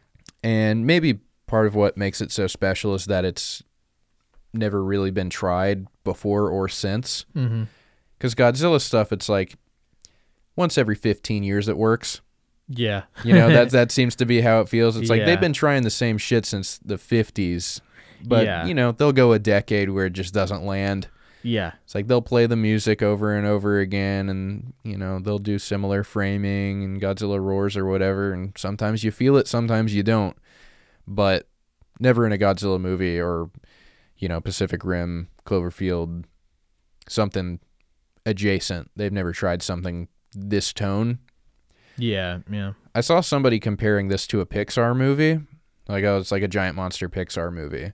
And maybe part of what makes it so special is that it's never really been tried before or since. Mm-hmm. Because Godzilla stuff, it's like once every fifteen years it works. Yeah. You know, that that seems to be how it feels. It's like Yeah. they've been trying the same shit since the fifties. But, Yeah. you know, they'll go a decade where it just doesn't land. Yeah. It's like they'll play the music over and over again, and, you know, they'll do similar framing and Godzilla roars or whatever, and sometimes you feel it, sometimes you don't. But never in a Godzilla movie or, you know, Pacific Rim, Cloverfield, something adjacent. They've never tried something this tone. Yeah. Yeah. I saw somebody comparing this to a Pixar movie. Like, oh, it's like a giant monster Pixar movie,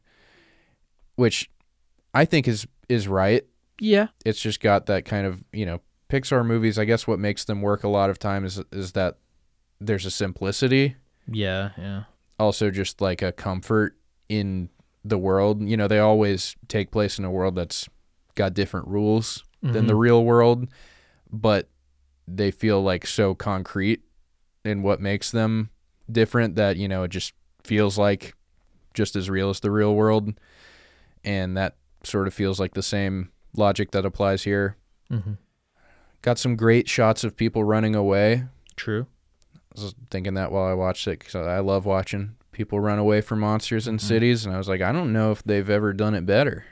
which I think is is right. Yeah. It's just got that kind of, you know, Pixar movies, I guess what makes them work a lot of times is, is that there's a simplicity, Yeah. Yeah. also just like a comfort in the world. You know, they always take place in a world that's got different rules than the Mhm. real world, but they feel like so concrete in what makes them different that, you know, it just feels like just as real as the real world. And that sort of feels like the same logic that applies here. Mm-hmm. Got some great shots of people running away. True. I was thinking that while I watched it, because I love watching people run away from monsters in Mhm. cities. And I was like, I don't know if they've ever done it better.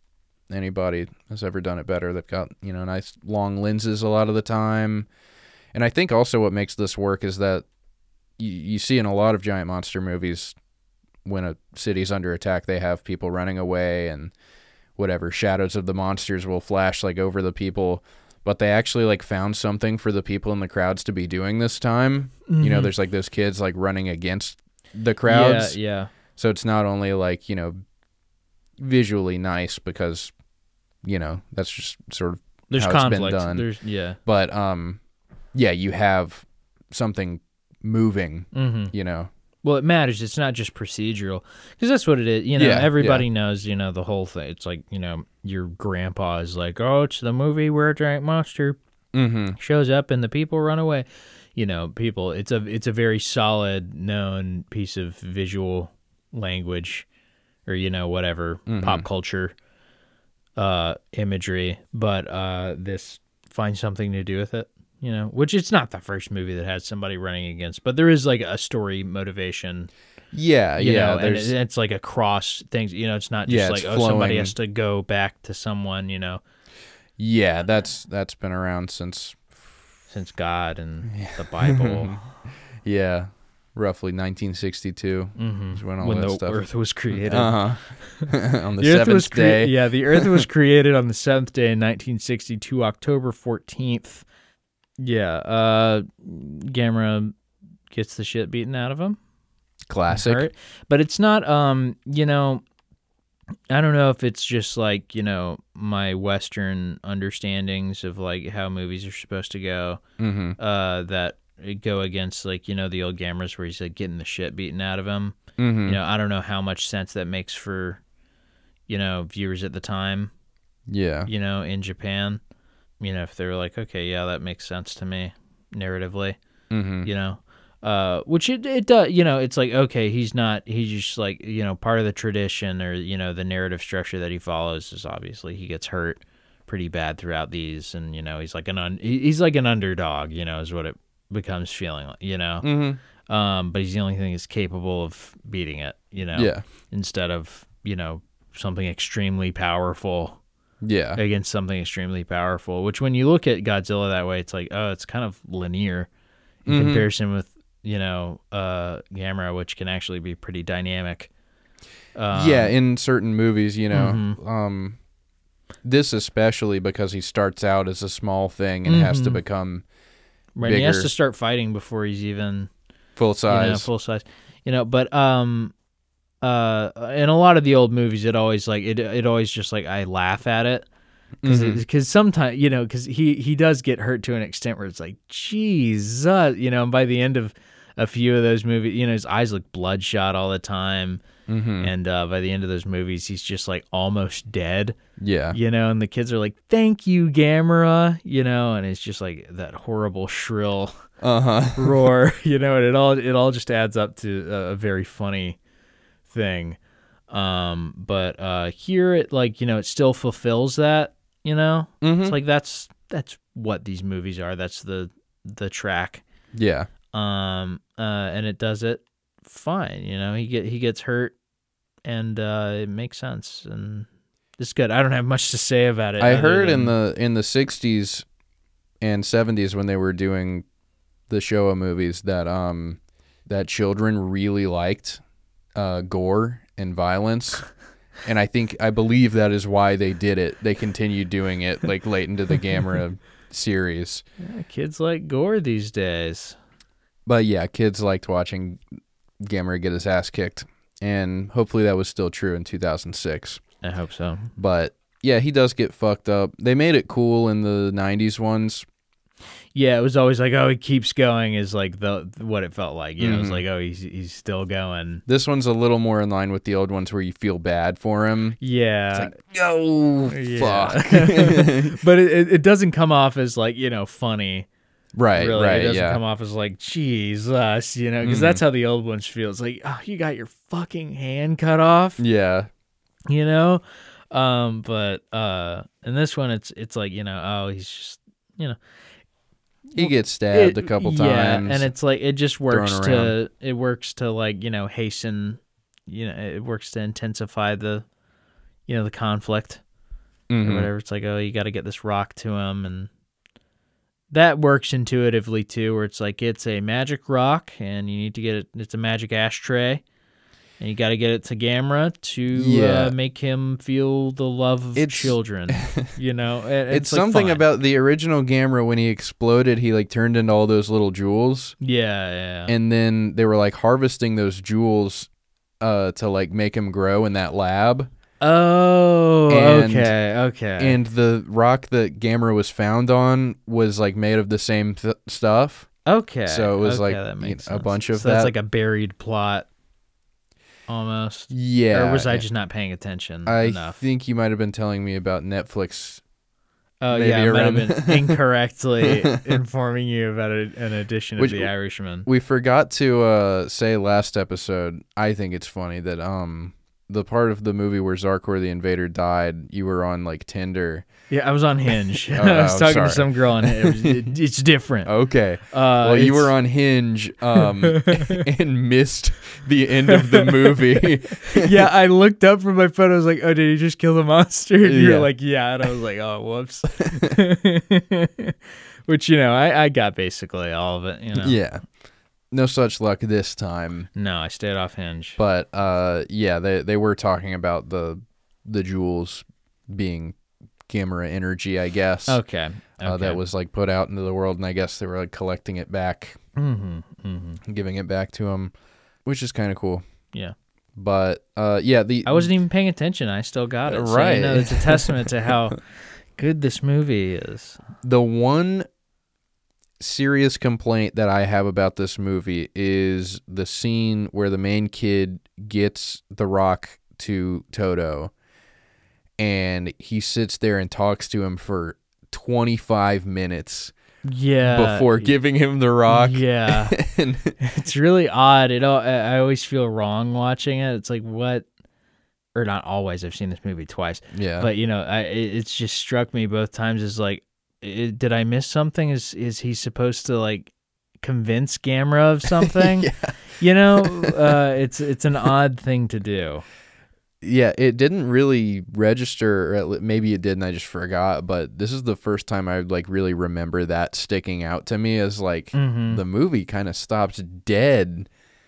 Anybody has ever done it better. They've got, you know, nice long lenses a lot of the time. And I think also what makes this work is that you, you see in a lot of giant monster movies, when a city's under attack, they have people running away and whatever, shadows of the monsters will flash like over the people, but they actually like found something for the people in the crowds to be doing this time. You know, Mhm. there's like those kids like running against the crowds. Yeah. Yeah. So it's not only like, you know, visually nice because, you know, that's just sort of There's how it's been conflict. done. There's yeah. But um yeah, you have something moving, Mm-hmm. you know. Well, it matters. It's not just procedural, because that's what it is. You know, Yeah, everybody knows. You know, the whole thing. It's like, you know, your grandpa is like, "Oh, it's the movie where a giant monster Mm-hmm. shows up and the people run away." You know, people. It's a it's a very solid, known piece of visual language, or you know, whatever Mhm. pop culture uh, imagery. But uh, this finds something to do with it. You know, which it's not the first movie that has somebody running against, but there is like a story motivation. Yeah, You yeah. know, and there's it- it's like across things. You know, it's not just Yeah, like, it's oh, somebody flowing. has to go back to someone. You know, yeah, that's that's been around since since God and the Bible, yeah, roughly nineteen sixty-two hmm is when all when that the stuff. Earth was created. Uh huh. On the, The Earth seventh was crea- day. Yeah, the Earth was created on the seventh day in nineteen sixty-two, October fourteenth. Yeah, uh, Gamera gets the shit beaten out of him. Classic. Hurt. But it's not, um, you know, I don't know if it's just like, you know, my Western understandings of like how movies are supposed to go, Mm-hmm. uh, that go against like, you know, the old Gameras where he's like getting the shit beaten out of him. Mm-hmm. You know, I don't know how much sense that makes for, you know, viewers at the time, Yeah. you know, in Japan. You know, if they were like, okay, yeah, that makes sense to me narratively, Mm-hmm. you know, uh, which it, it does, you know, it's like, okay, he's not, he's just like, you know, part of the tradition or, you know, the narrative structure that he follows is obviously he gets hurt pretty bad throughout these. And, you know, he's like an, un, he- he's like an underdog, you know, is what it becomes feeling like, you know, Mm-hmm. um, but he's the only thing that's capable of beating it, you know, Yeah. instead of, you know, something extremely powerful Yeah. against something extremely powerful, which when you look at Godzilla that way, it's like, oh, it's kind of linear in Mhm. comparison with, you know, uh, Gamera, which can actually be pretty dynamic. Um, yeah, in certain movies, you know, Mhm. um, this especially because he starts out as a small thing and has to Mhm. become right. He has bigger. to start fighting before he's even full you size. know, full size. You know, but um, uh, in a lot of the old movies, it always like it. It always just like I laugh at it because Mhm. because sometimes you know because he he does get hurt to an extent where it's like Jesus, you know. And by the end of a few of those movies, you know, his eyes look bloodshot all the time. Mhm. And uh, by the end of those movies, he's just like almost dead, Yeah. you know. And the kids are like, "Thank you, Gamera," you know. And it's just like that horrible shrill Uh huh. roar, you know. And it all it all just adds up to a, a very funny thing. Um, but uh, here, it like you know, it still fulfills that, you know. Mhm. It's like that's that's what these movies are. That's the the track. Yeah. Um, uh, and it does it fine. You know, he get he gets hurt, and uh, it makes sense, and it's good. I don't have much to say about it. I other heard in than- the in the sixties and seventies when they were doing the Showa movies that um that children really liked uh, gore and violence. And I think I believe that is why they did it. They continued doing it like late into the Gamera series. Yeah, kids like gore these days. But yeah, kids liked watching Gamera get his ass kicked. And hopefully that was still true in two thousand six. I hope so. But yeah, he does get fucked up. They made it cool in the nineties ones. Yeah, it was always like, oh, he keeps going is like the what it felt like. You know, it's Mhm. like, oh, he's he's still going. This one's a little more in line with the old ones where you feel bad for him. Yeah. Oh, Yeah. fuck. But it, it- it doesn't come off as like, you know, funny. right, Really, right, it doesn't yeah. come off as like Jesus, you know, because Mhm. that's how the old ones feel. It's like, oh, you got your fucking hand cut off, Yeah. you know. Um, but uh, in this one, it's it's like you know, oh, he's just you know, He gets stabbed it- a couple yeah, times. and it's like it just works thrown to it works to like you know hasten, you know, it works to intensify the, you know, the conflict Mhm. or whatever. It's like, oh, you got to get this rock to him, and that works intuitively too, where it's like it's a magic rock, and you need to get it. It's a magic ashtray, and you got to get it to Gamera to Yeah. uh, make him feel the love of It's- children. You know, It- It's, like, something fine. about the original Gamera when he exploded, he like turned into all those little jewels. yeah, yeah, And then they were like harvesting those jewels uh, to like make him grow in that lab. Oh, And- okay, okay. And the rock that Gamera was found on was like made of the same th- stuff. okay. so it was okay, like, that you makes know, a sense. bunch of so that's that. like a buried plot, almost. Yeah. Or was I just not paying attention I enough? think you might have been telling me about Netflix. Oh maybe yeah, I might have around- been incorrectly informing you about a, an edition Which- of The Irishman. We forgot to uh, say last episode. I think it's funny that um the part of the movie where Zarkor the Invader died, you were on like Tinder. Yeah, I was on Hinge. Oh, I was oh, talking sorry. to some girl, and it was, it, it's different. Okay. Uh, Well, you it's- were on Hinge um, and missed the end of the movie. yeah, I looked up from my phone. I was like, "Oh, did he just kill the monster?" And you Yeah. were like, "Yeah," and I was like, "Oh, whoops." Which you know, I, I got basically all of it. You know. Yeah. No such luck this time. No, I stayed off Hinge. But uh, yeah, they they were talking about the the jewels being Gamera energy, I guess. Okay. okay. Uh, that was like put out into the world, and I guess they were like collecting it back, Mm-hmm. Mm-hmm. giving it back to him, which is kind of cool. Yeah. But uh, yeah, the I wasn't even paying attention. I still got it. So, Right. you know, it's a testament to how good this movie is. the one serious complaint that I have about this movie is the scene where the main kid gets the rock to Toto, and he sits there and talks to him for twenty-five minutes Yeah. before giving him the rock. Yeah. and It's really odd. It all, I I always feel wrong watching it. It's like, what? Or not always. I've seen this movie twice. yeah, But, you know, I, it, it's just struck me both times as like, it, did I miss something? Is is he supposed to like convince Gamera of something? yeah. You know, uh, it's it's an odd thing to do. Yeah, it didn't really register, or at le- maybe it did and I just forgot, but this is the first time I like really remember that sticking out to me as like Mhm. the movie kind of stops dead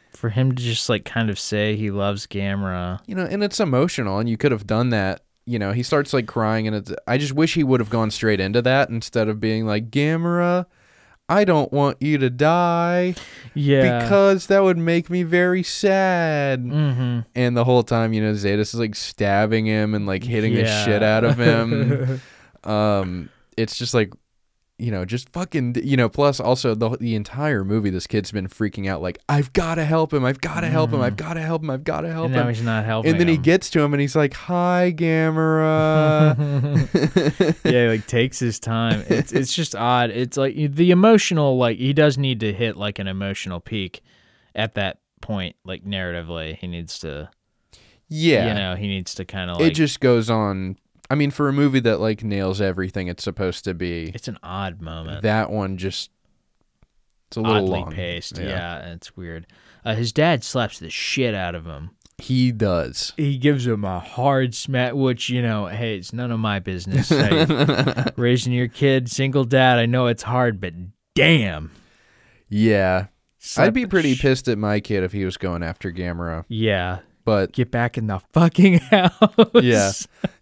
For him to just like kind of say he loves Gamera. You know, and it's emotional, and you could have done that. You know, he starts like crying, and it's, I just wish he would have gone straight into that instead of being like, Gamera, I don't want you to die. Yeah. Because that would make me very sad. Mm-hmm. And the whole time, you know, Zetas is like stabbing him and like hitting the Yeah. shit out of him. um, it's just like, you know, just fucking, you know, plus also the the entire movie, this kid's been freaking out like, I've got to help him. I've got to help him. I've got to help him. I've got to help And now him. he's not helping And then he him. gets to him and he's like, hi, Gamera. Yeah, he like takes his time. It's it's just odd. It's like the emotional, like he does need to hit like an emotional peak at that point, like narratively. He needs to, Yeah. you know, he needs to kind of like. It just goes on. I mean, for a movie that like nails everything it's supposed to be, It's an odd moment. that one just, it's a little Oddly long. paced. Yeah, and it's weird. Uh, his dad slaps the shit out of him. He does. He gives him a hard smack, which, you know, hey, it's none of my business. Hey, raising your kid, single dad, I know it's hard, but damn. Yeah. Slap I'd be the pretty sh- pissed at my kid if he was going after Gamera. Yeah. But Get back in the fucking house. yeah.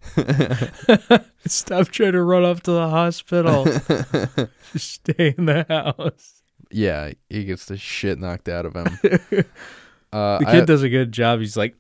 Stop trying to run off to the hospital. Just stay in the house. Yeah, he gets the shit knocked out of him. uh, The kid I- does a good job. He's like,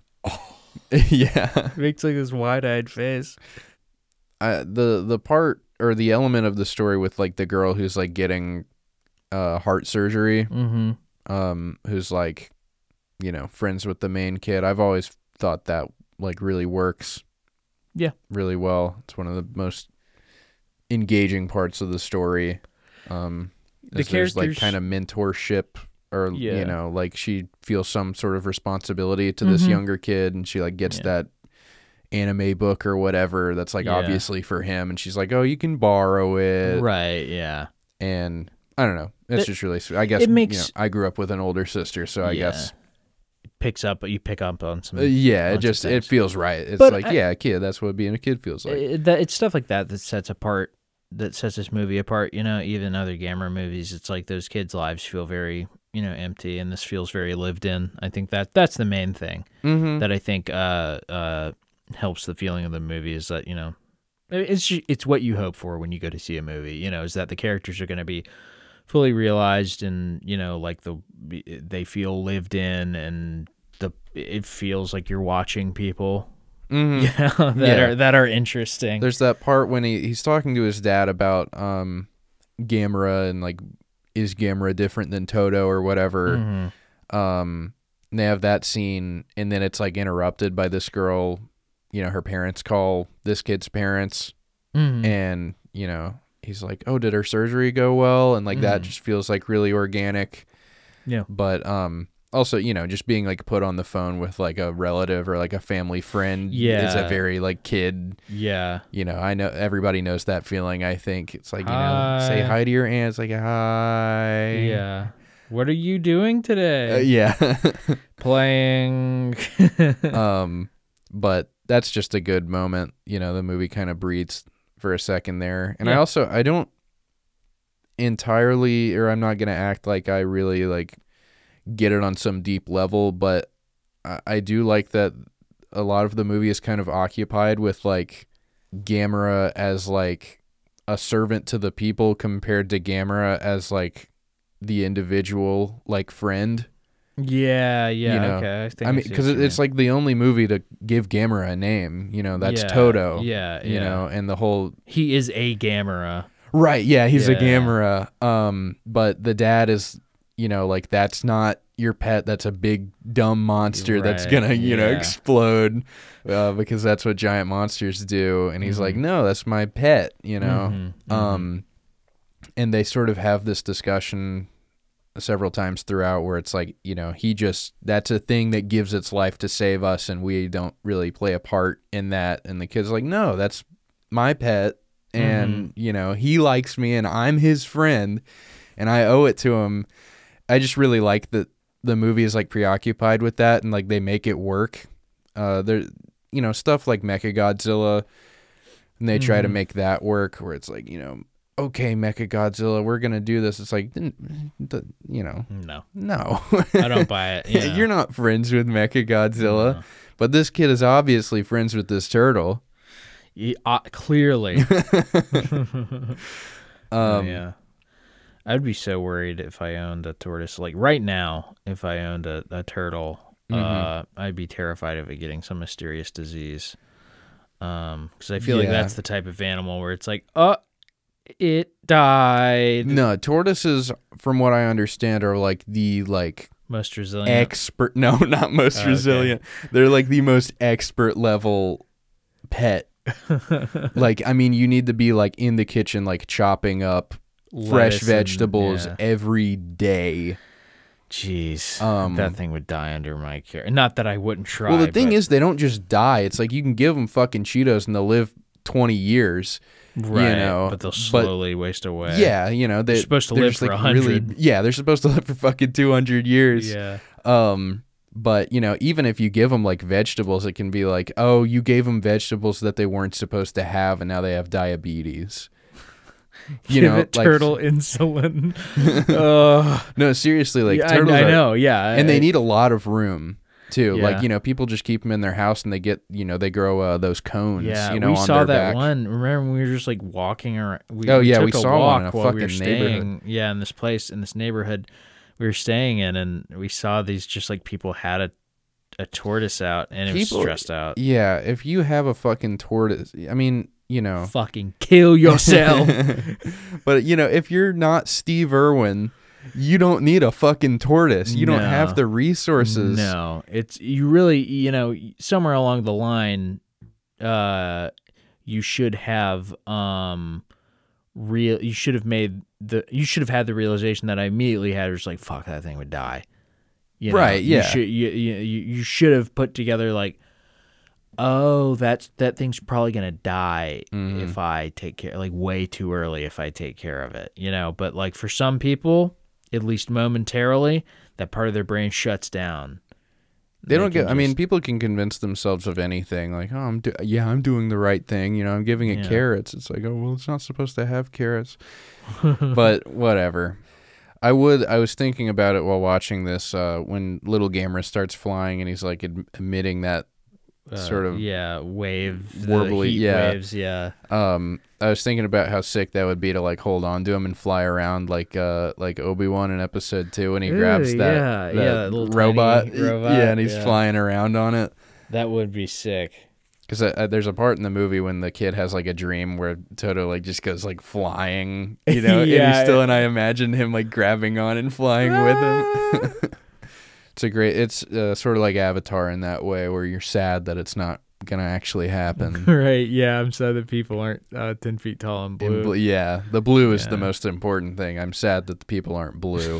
yeah. makes like this wide-eyed face. I, the the part or the element of the story with like the girl who's like getting uh, heart surgery, Mm-hmm. um, who's like, you know, friends with the main kid. I've always thought that like really works. Yeah. Really well. It's one of the most engaging parts of the story. Um, The is there's like characters- kind of mentorship, or Yeah. you know, like she feels some sort of responsibility to this Mhm. younger kid, and she like gets Yeah. that anime book or whatever that's like Yeah. obviously for him, and she's like, oh, you can borrow it. Right, yeah. And I don't know, it's It- just really sweet. I guess it you makes- know, I grew up with an older sister, so I Yeah. guess Picks up, you pick up on some. uh, yeah, it lots of just it things. feels right. It's But like I- yeah, a kid, that's what being a kid feels like. It- that, it's stuff like that that sets apart, that sets this movie apart. You know, even other Gamera movies, it's like those kids' lives feel very, you know, empty, and this feels very lived in. I think that that's the main thing Mm-hmm. that I think uh, uh, helps the feeling of the movie is that, you know, it's ju- it's what you hope for when you go to see a movie. You know, is that the characters are going to be fully realized, and you know, like the they feel lived in, and the it feels like you're watching people. Mm-hmm. You know, that Yeah. are that are interesting. There's that part when he, he's talking to his dad about um, Gamera and like, is Gamera different than Toto or whatever? Mhm. Um, and they have that scene, and then it's like interrupted by this girl. You know, her parents call this kid's parents, Mhm. and you know, he's like, "Oh, did her surgery go well?" And like that Mhm. just feels like really organic. Yeah. But um, also, you know, just being like put on the phone with like a relative or like a family friend is a Yeah. very like kid. Yeah. You know, I know everybody knows that feeling. I think it's like, you know, say Hi. hi to your aunt. It's like, hi. Yeah. What are you doing today? Uh, yeah. Playing. um, but that's just a good moment. You know, the movie kind of breathes for a second there. And I Yeah. also, I don't entirely, or I'm not going to act like I really like get it on some deep level, but I, I do like that a lot of the movie is kind of occupied with like Gamera as like a servant to the people compared to Gamera as like the individual like friend. yeah. Yeah. You know, okay. I, think I mean, see because what you it's like the only movie to give Gamera a name. You know, that's Yeah, Toto. yeah, You yeah. know, and the whole he is a Gamera. right. Yeah, he's a Yeah. Gamera. Um, but the dad is, you know, like that's not your pet. That's a big dumb monster that's Right, gonna, you know, yeah. explode. Uh, because that's what giant monsters do. And he's like, Mhm. no, that's my pet. You know. Mhm, mhm. Um, and they sort of have this discussion several times throughout where it's like, you know, he just, that's a thing that gives its life to save us, and we don't really play a part in that. And the kid's like, no, that's my pet, and you know, he likes me and I'm his friend and I owe it to him. I just really like that the movie is like preoccupied with that, and like they make it work. Uh, there, you know, stuff like Mechagodzilla, and they try to Mhm. make that work where it's like, you know, okay, Mechagodzilla, we're gonna do this. It's like, you know, No, no, I don't buy it. You know. You're not friends with Mechagodzilla, No. but this kid is obviously friends with this turtle. Yeah, uh, clearly. Um, yeah. I'd be so worried if I owned a tortoise. Like right now, if I owned a, a turtle, Mm-hmm. uh, I'd be terrified of it getting some mysterious disease. Um, because I feel like Yeah. that's the type of animal where it's like, oh, it died. No, tortoises, from what I understand, are like the like Most resilient. expert. No, not most Oh, okay. resilient. They're like the most expert level pet. Like, I mean, you need to be like in the kitchen, like chopping up fresh Lettuce and- vegetables yeah. every day. Jeez, Um, that thing would die under my care. Not that I wouldn't try. Well, the thing but- is, they don't just die. It's like you can give them fucking Cheetos and they'll live twenty years. right, you know, but they'll but- slowly waste away. Yeah, you know, they, They're supposed to they're live just, for like, one hundred. Really, yeah, they're supposed to live for fucking two hundred years. yeah. Um, but you know, even if you give them like vegetables, it can be like, oh, you gave them vegetables that they weren't supposed to have, and now they have diabetes. You Give know, it like- turtle insulin. uh, No, seriously, like yeah, I, turtles I are- know, yeah, and I- they need a lot of room too. Yeah. Like, you know, people just keep them in their house, and they get, you know, they grow uh, those cones. Yeah, you know, we on saw their that back. one. Remember, when we were just like walking around. We, Oh, yeah, took we a saw walk one in a while we were fucking neighborhood. staying. Yeah, in this place, in this neighborhood we were staying in, and we saw these just like people had a a tortoise out, and it People- was stressed out. Yeah, if you have a fucking tortoise, I mean, you know, Fucking kill yourself. but you know, if you're not Steve Irwin, you don't need a fucking tortoise. You don't No. have the resources. No, it's you really, you know, somewhere along the line, uh, you should have um, real. You should have made the. You should have had the realization that I immediately had. Was like, fuck, that thing would die. You know, Right, You yeah. should. You, you you you should have put together like, oh, that's that thing's probably gonna die Mhm. if I take care. Like way too early if I take care of it. You know, but like for some people, at least momentarily, that part of their brain shuts down. They don't can get. I mean, just- people can convince themselves of anything. Like, oh, I'm do- yeah, I'm doing the right thing. You know, I'm giving it Yeah. carrots. It's like, oh, well, it's not supposed to have carrots. But whatever. I would. I was thinking about it while watching this. Uh, when Little Gamer starts flying and he's like ad- emitting that uh, sort of yeah wave the warbly- heat yeah. waves yeah Um, I was thinking about how sick that would be to like hold on to him and fly around like uh like Obi-Wan in episode two when he Ooh, grabs that, yeah, that yeah, that little robot. tiny robot, yeah, and he's yeah. flying around on it. that would be sick. Because uh, there's a part in the movie when the kid has like a dream where Toto like just goes like flying, you know, and Yeah, he's still, and I imagine him like grabbing on and flying with him. It's a great. It's uh, sort of like Avatar in that way, where you're sad that it's not gonna actually happen. Right, yeah, I'm sad that people aren't uh, ten feet tall and In blue. bl- yeah, the blue is the Yeah. most important thing. I'm sad that the people aren't blue.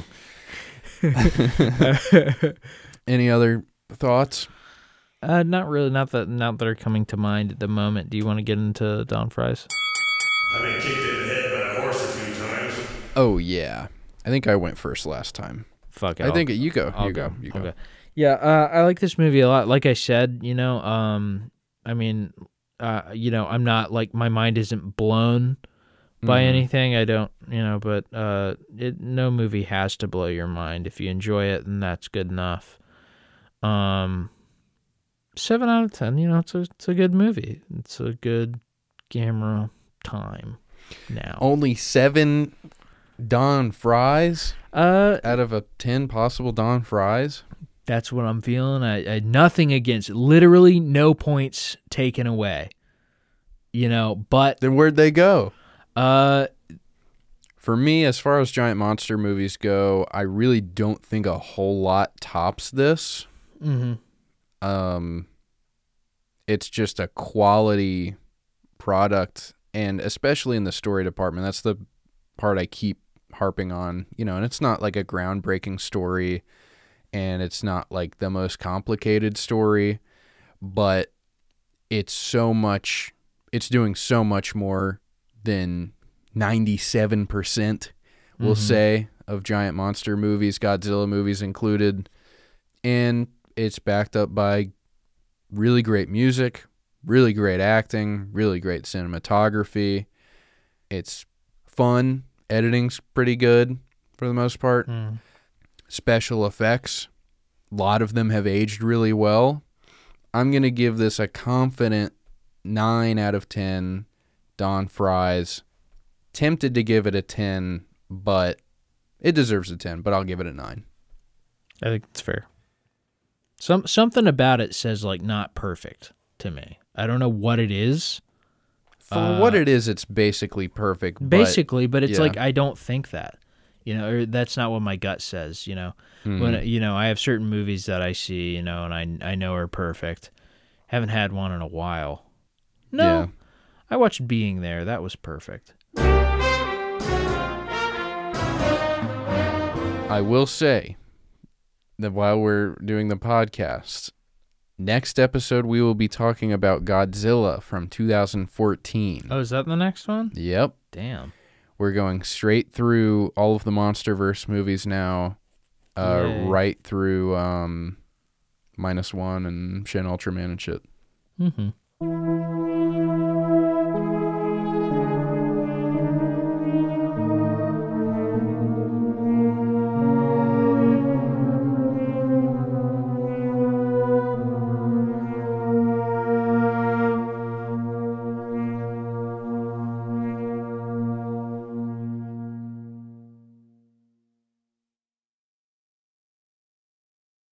Any other thoughts? uh not really, not that not that are coming to mind at the moment. Do you want to get into Don Fries? I've been kicked in the head by a horse a few times. Oh yeah, I think I went first last time. Fuck it, I I'll- think you go. I'll you go. You I'll go. Yeah, uh, I like this movie a lot. Like I said, you know, um, I mean, uh, you know, I'm not like my mind isn't blown by Mhm. anything. I don't, you know, but uh, it, no movie has to blow your mind. If you enjoy it, then that's good enough. Um, seven out of ten. You know, it's a it's a good movie. It's a good camera time. Now, Only seven Don fries uh, out of a ten possible Don fries. that's what I'm feeling. I, I nothing against it. Literally no points taken away. You know, but Then where'd they go? uh, For me, as far as giant monster movies go, I really don't think a whole lot tops this. mhm. Um, it's just a quality product, and especially in the story department, that's the part I keep harping on. You know, and it's not like a groundbreaking story, and it's not like the most complicated story, but it's so much. It's doing so much more than ninety-seven percent, we'll Mhm. say, of giant monster movies, Godzilla movies included. And it's backed up by really great music, really great acting, really great cinematography. It's fun. Editing's pretty good for the most part. Mm. Special effects, a lot of them have aged really well. I'm going to give this a confident nine out of ten Don Fries. Tempted to give it a ten, but it deserves a ten, but I'll give it a nine. I think it's fair. Some Something about it says, like, not perfect to me. I don't know what it is. For Uh, what it is, it's basically perfect. But, Basically, but it's yeah. like, I don't think that. You know, or that's not what my gut says, you know. Mhm. When you know, I have certain movies that I see, you know, and I I know are perfect. Haven't had one in a while. No. Yeah. I watched Being There. That was perfect. I will say that while we're doing the podcast, next episode we will be talking about Godzilla from two thousand fourteen. Oh, is that the next one? Yep. Damn. We're going straight through all of the MonsterVerse movies now, uh, Yay. right through um, Minus One and Shin Ultraman and shit. Mm-hmm.